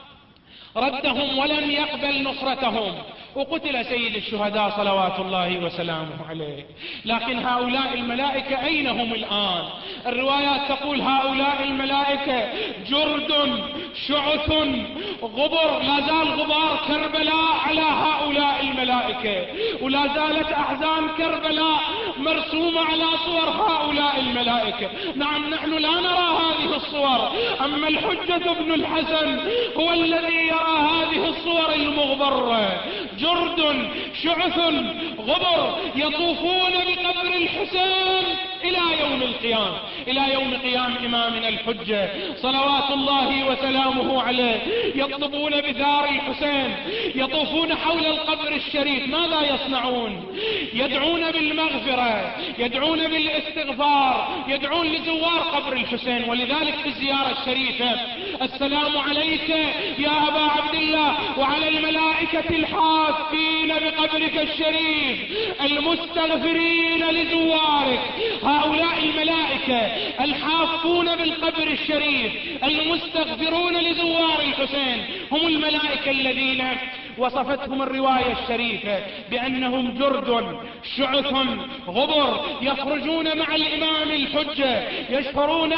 ردهم ولم يقبل نصرتهم، وقتل سيد الشهداء صلوات الله وسلامه عليه. لكن هؤلاء الملائكة أين هم الآن؟ الروايات تقول هؤلاء الملائكة جرد شعث غبر، لا زال غبار كربلاء على هؤلاء الملائكة، ولا زالت أحزان كربلاء مرسومة على صور هؤلاء الملائكة. نعم، نحن لا نرى هذه الصور، أما الحجة بن الحسن هو الذي يرى هذه الصور المغبرة، جرد شعث غبر يطوفون بقبر الحسين إلى يوم القيامة، إلى يوم قيام إمامنا الحجة صلوات الله وسلامه عليه، يطلبون بثار الحسين، يطوفون حول القبر الشريف. ماذا يصنعون؟ يدعون بالمغفرة، يدعون بالاستغفار، يدعون لزوار قبر الحسين. ولذلك في الزيارة الشريفة السلام عليك يا أبا عبد الله وعلى الملائكة الحافين بقبرك الشريف المستغفرين لزوارك. هؤلاء الملائكة الحافون بالقبر الشريف المستغفرون لزوار الحسين هم الملائكة الذين وصفتهم الرواية الشريفة بأنهم جرد شعث غبر، يخرجون مع الإمام الحجة، يشفرون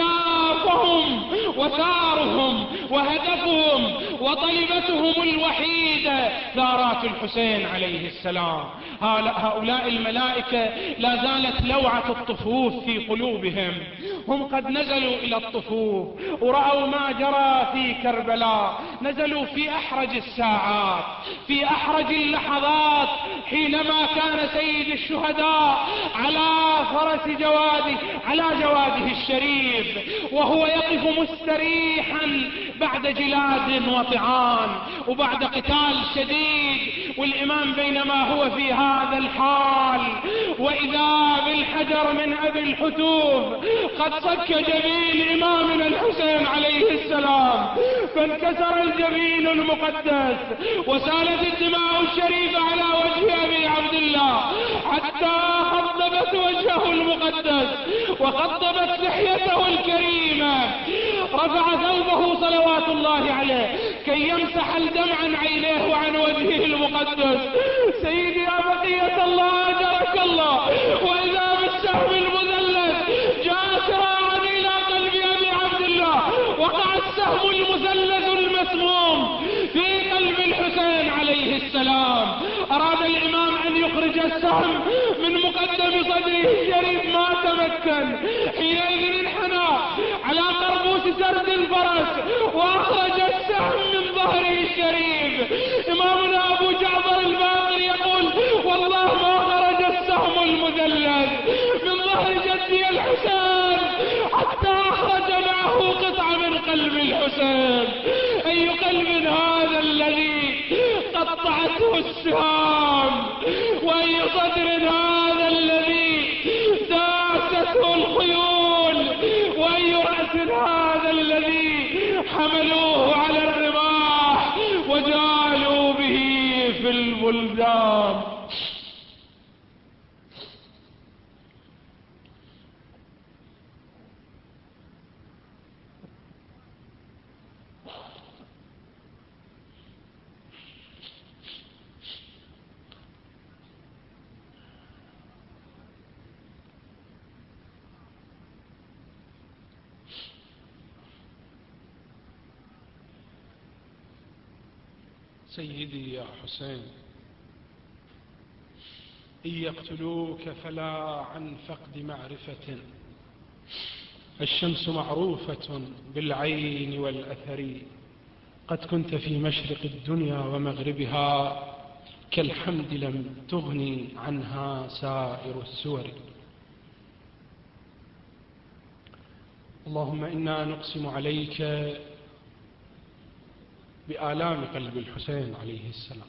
أسيافهم وثارهم وهدفهم وطلبتهم الوحيدة ثارات الحسين عليه السلام. هؤلاء الملائكة لا زالت لوعة الطفوف في قلوبهم، هم قد نزلوا إلى الطفوف ورأوا ما جرى في كربلاء، نزلوا في أحرج الساعات، في أحرج اللحظات، حينما كان سيد الشهداء على فرس جواده، على جواده الشريف، وهو يقف مستريحا بعد جلاد وطعان وبعد قتال شديد، والإمام بينما هو في هذا الحال وإذا بالحجر من أبي الحتوف قد صك جبين إمامنا الحسين عليه السلام، فانكسر الجبين المقدس وسالت الدماء الشريفة على وجه أبي عبد الله حتى خضبت وجهه المقدس وخضبت لحيته الكريمة. رفع ثوبه صلوات الله عليه كي يمسح الدمع عن عينيه وعن وجهه المقدس. سيدي يا بقية الله أجرك الله، وإذا بالسهم المذلل جاء سراعا إلى قلب أبي عبد الله، وقع السهم المثلث المسموم في قلب الحسين عليه السلام. أراد الإمام أن يخرج السهم من مقدم صدره الشريف ما تمكن، حينئذ انحنى على قربوس سرد الفرس وأخرج السهم من ظهره الشريف. إمامنا أبو جعفر الباقر يقول والله ما خرج السهم المثلث من ظهر جدي الحسين حتى أخرج معه قطعة من قلب الحسين. أي قلب هذا الذي قطعته السهام، وأي صدر هذا الذي داسته الخيول، وأي رأس هذا الذي حملوه على الرماح وجعلوا به في البلدان. سيدي يا حسين، إن يقتلوك فلا عن فقد معرفة، الشمس معروفة بالعين والأثر، قد كنت في مشرق الدنيا ومغربها، كالحمد لم تغني عنها سائر السور. اللهم إنا نقسم عليك بآلام قلب الحسين عليه السلام،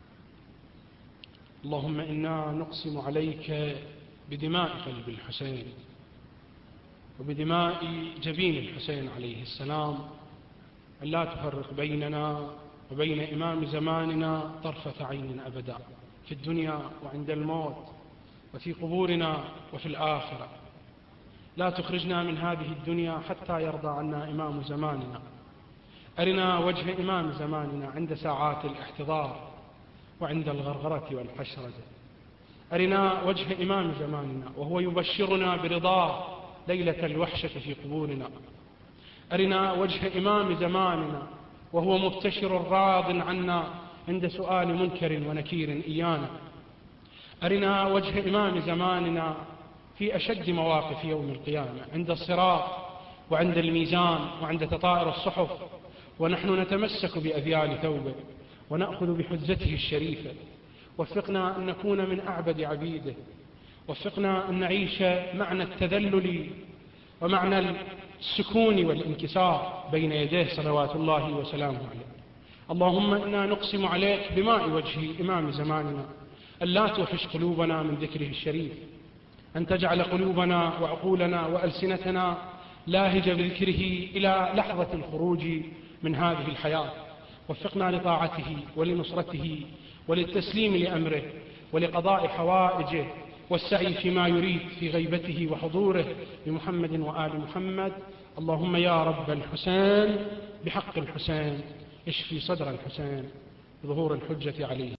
اللهم إنا نقسم عليك بدماء قلب الحسين وبدماء جبين الحسين عليه السلام، أن لا تفرق بيننا وبين إمام زماننا طرفة عين أبدا، في الدنيا وعند الموت، وفي قبورنا وفي الآخرة. لا تخرجنا من هذه الدنيا حتى يرضى عنا إمام زماننا. أرنا وجه إمام زماننا عند ساعات الاحتضار وعند الغرغرة والحشرجة. أرنا وجه إمام زماننا وهو يبشرنا برضاه ليلة الوحشة في قبورنا. أرنا وجه إمام زماننا وهو مبتشر راض عنا عند سؤال منكر ونكير إيانا. أرنا وجه إمام زماننا في أشد مواقف يوم القيامة، عند الصراط وعند الميزان وعند تطائر الصحف، ونحن نتمسك بأذيال ثوبه ونأخذ بحجته الشريفة. وفقنا أن نكون من أعبد عبيده، وفقنا أن نعيش معنى التذلل ومعنى السكون والانكسار بين يديه صلوات الله وسلامه عليه. اللهم إنا نقسم عليك بماء وجه إمام زماننا أن لا توحش قلوبنا من ذكره الشريف، أن تجعل قلوبنا وعقولنا وألسنتنا لاهجة بذكره إلى لحظة الخروج من هذه الحياة. وفقنا لطاعته ولنصرته وللتسليم لأمره ولقضاء حوائجه والسعي فيما يريد في غيبته وحضوره بمحمد وآل محمد. اللهم يا رب الحسين بحق الحسين اشفي صدر الحسين بظهور الحجة عليه.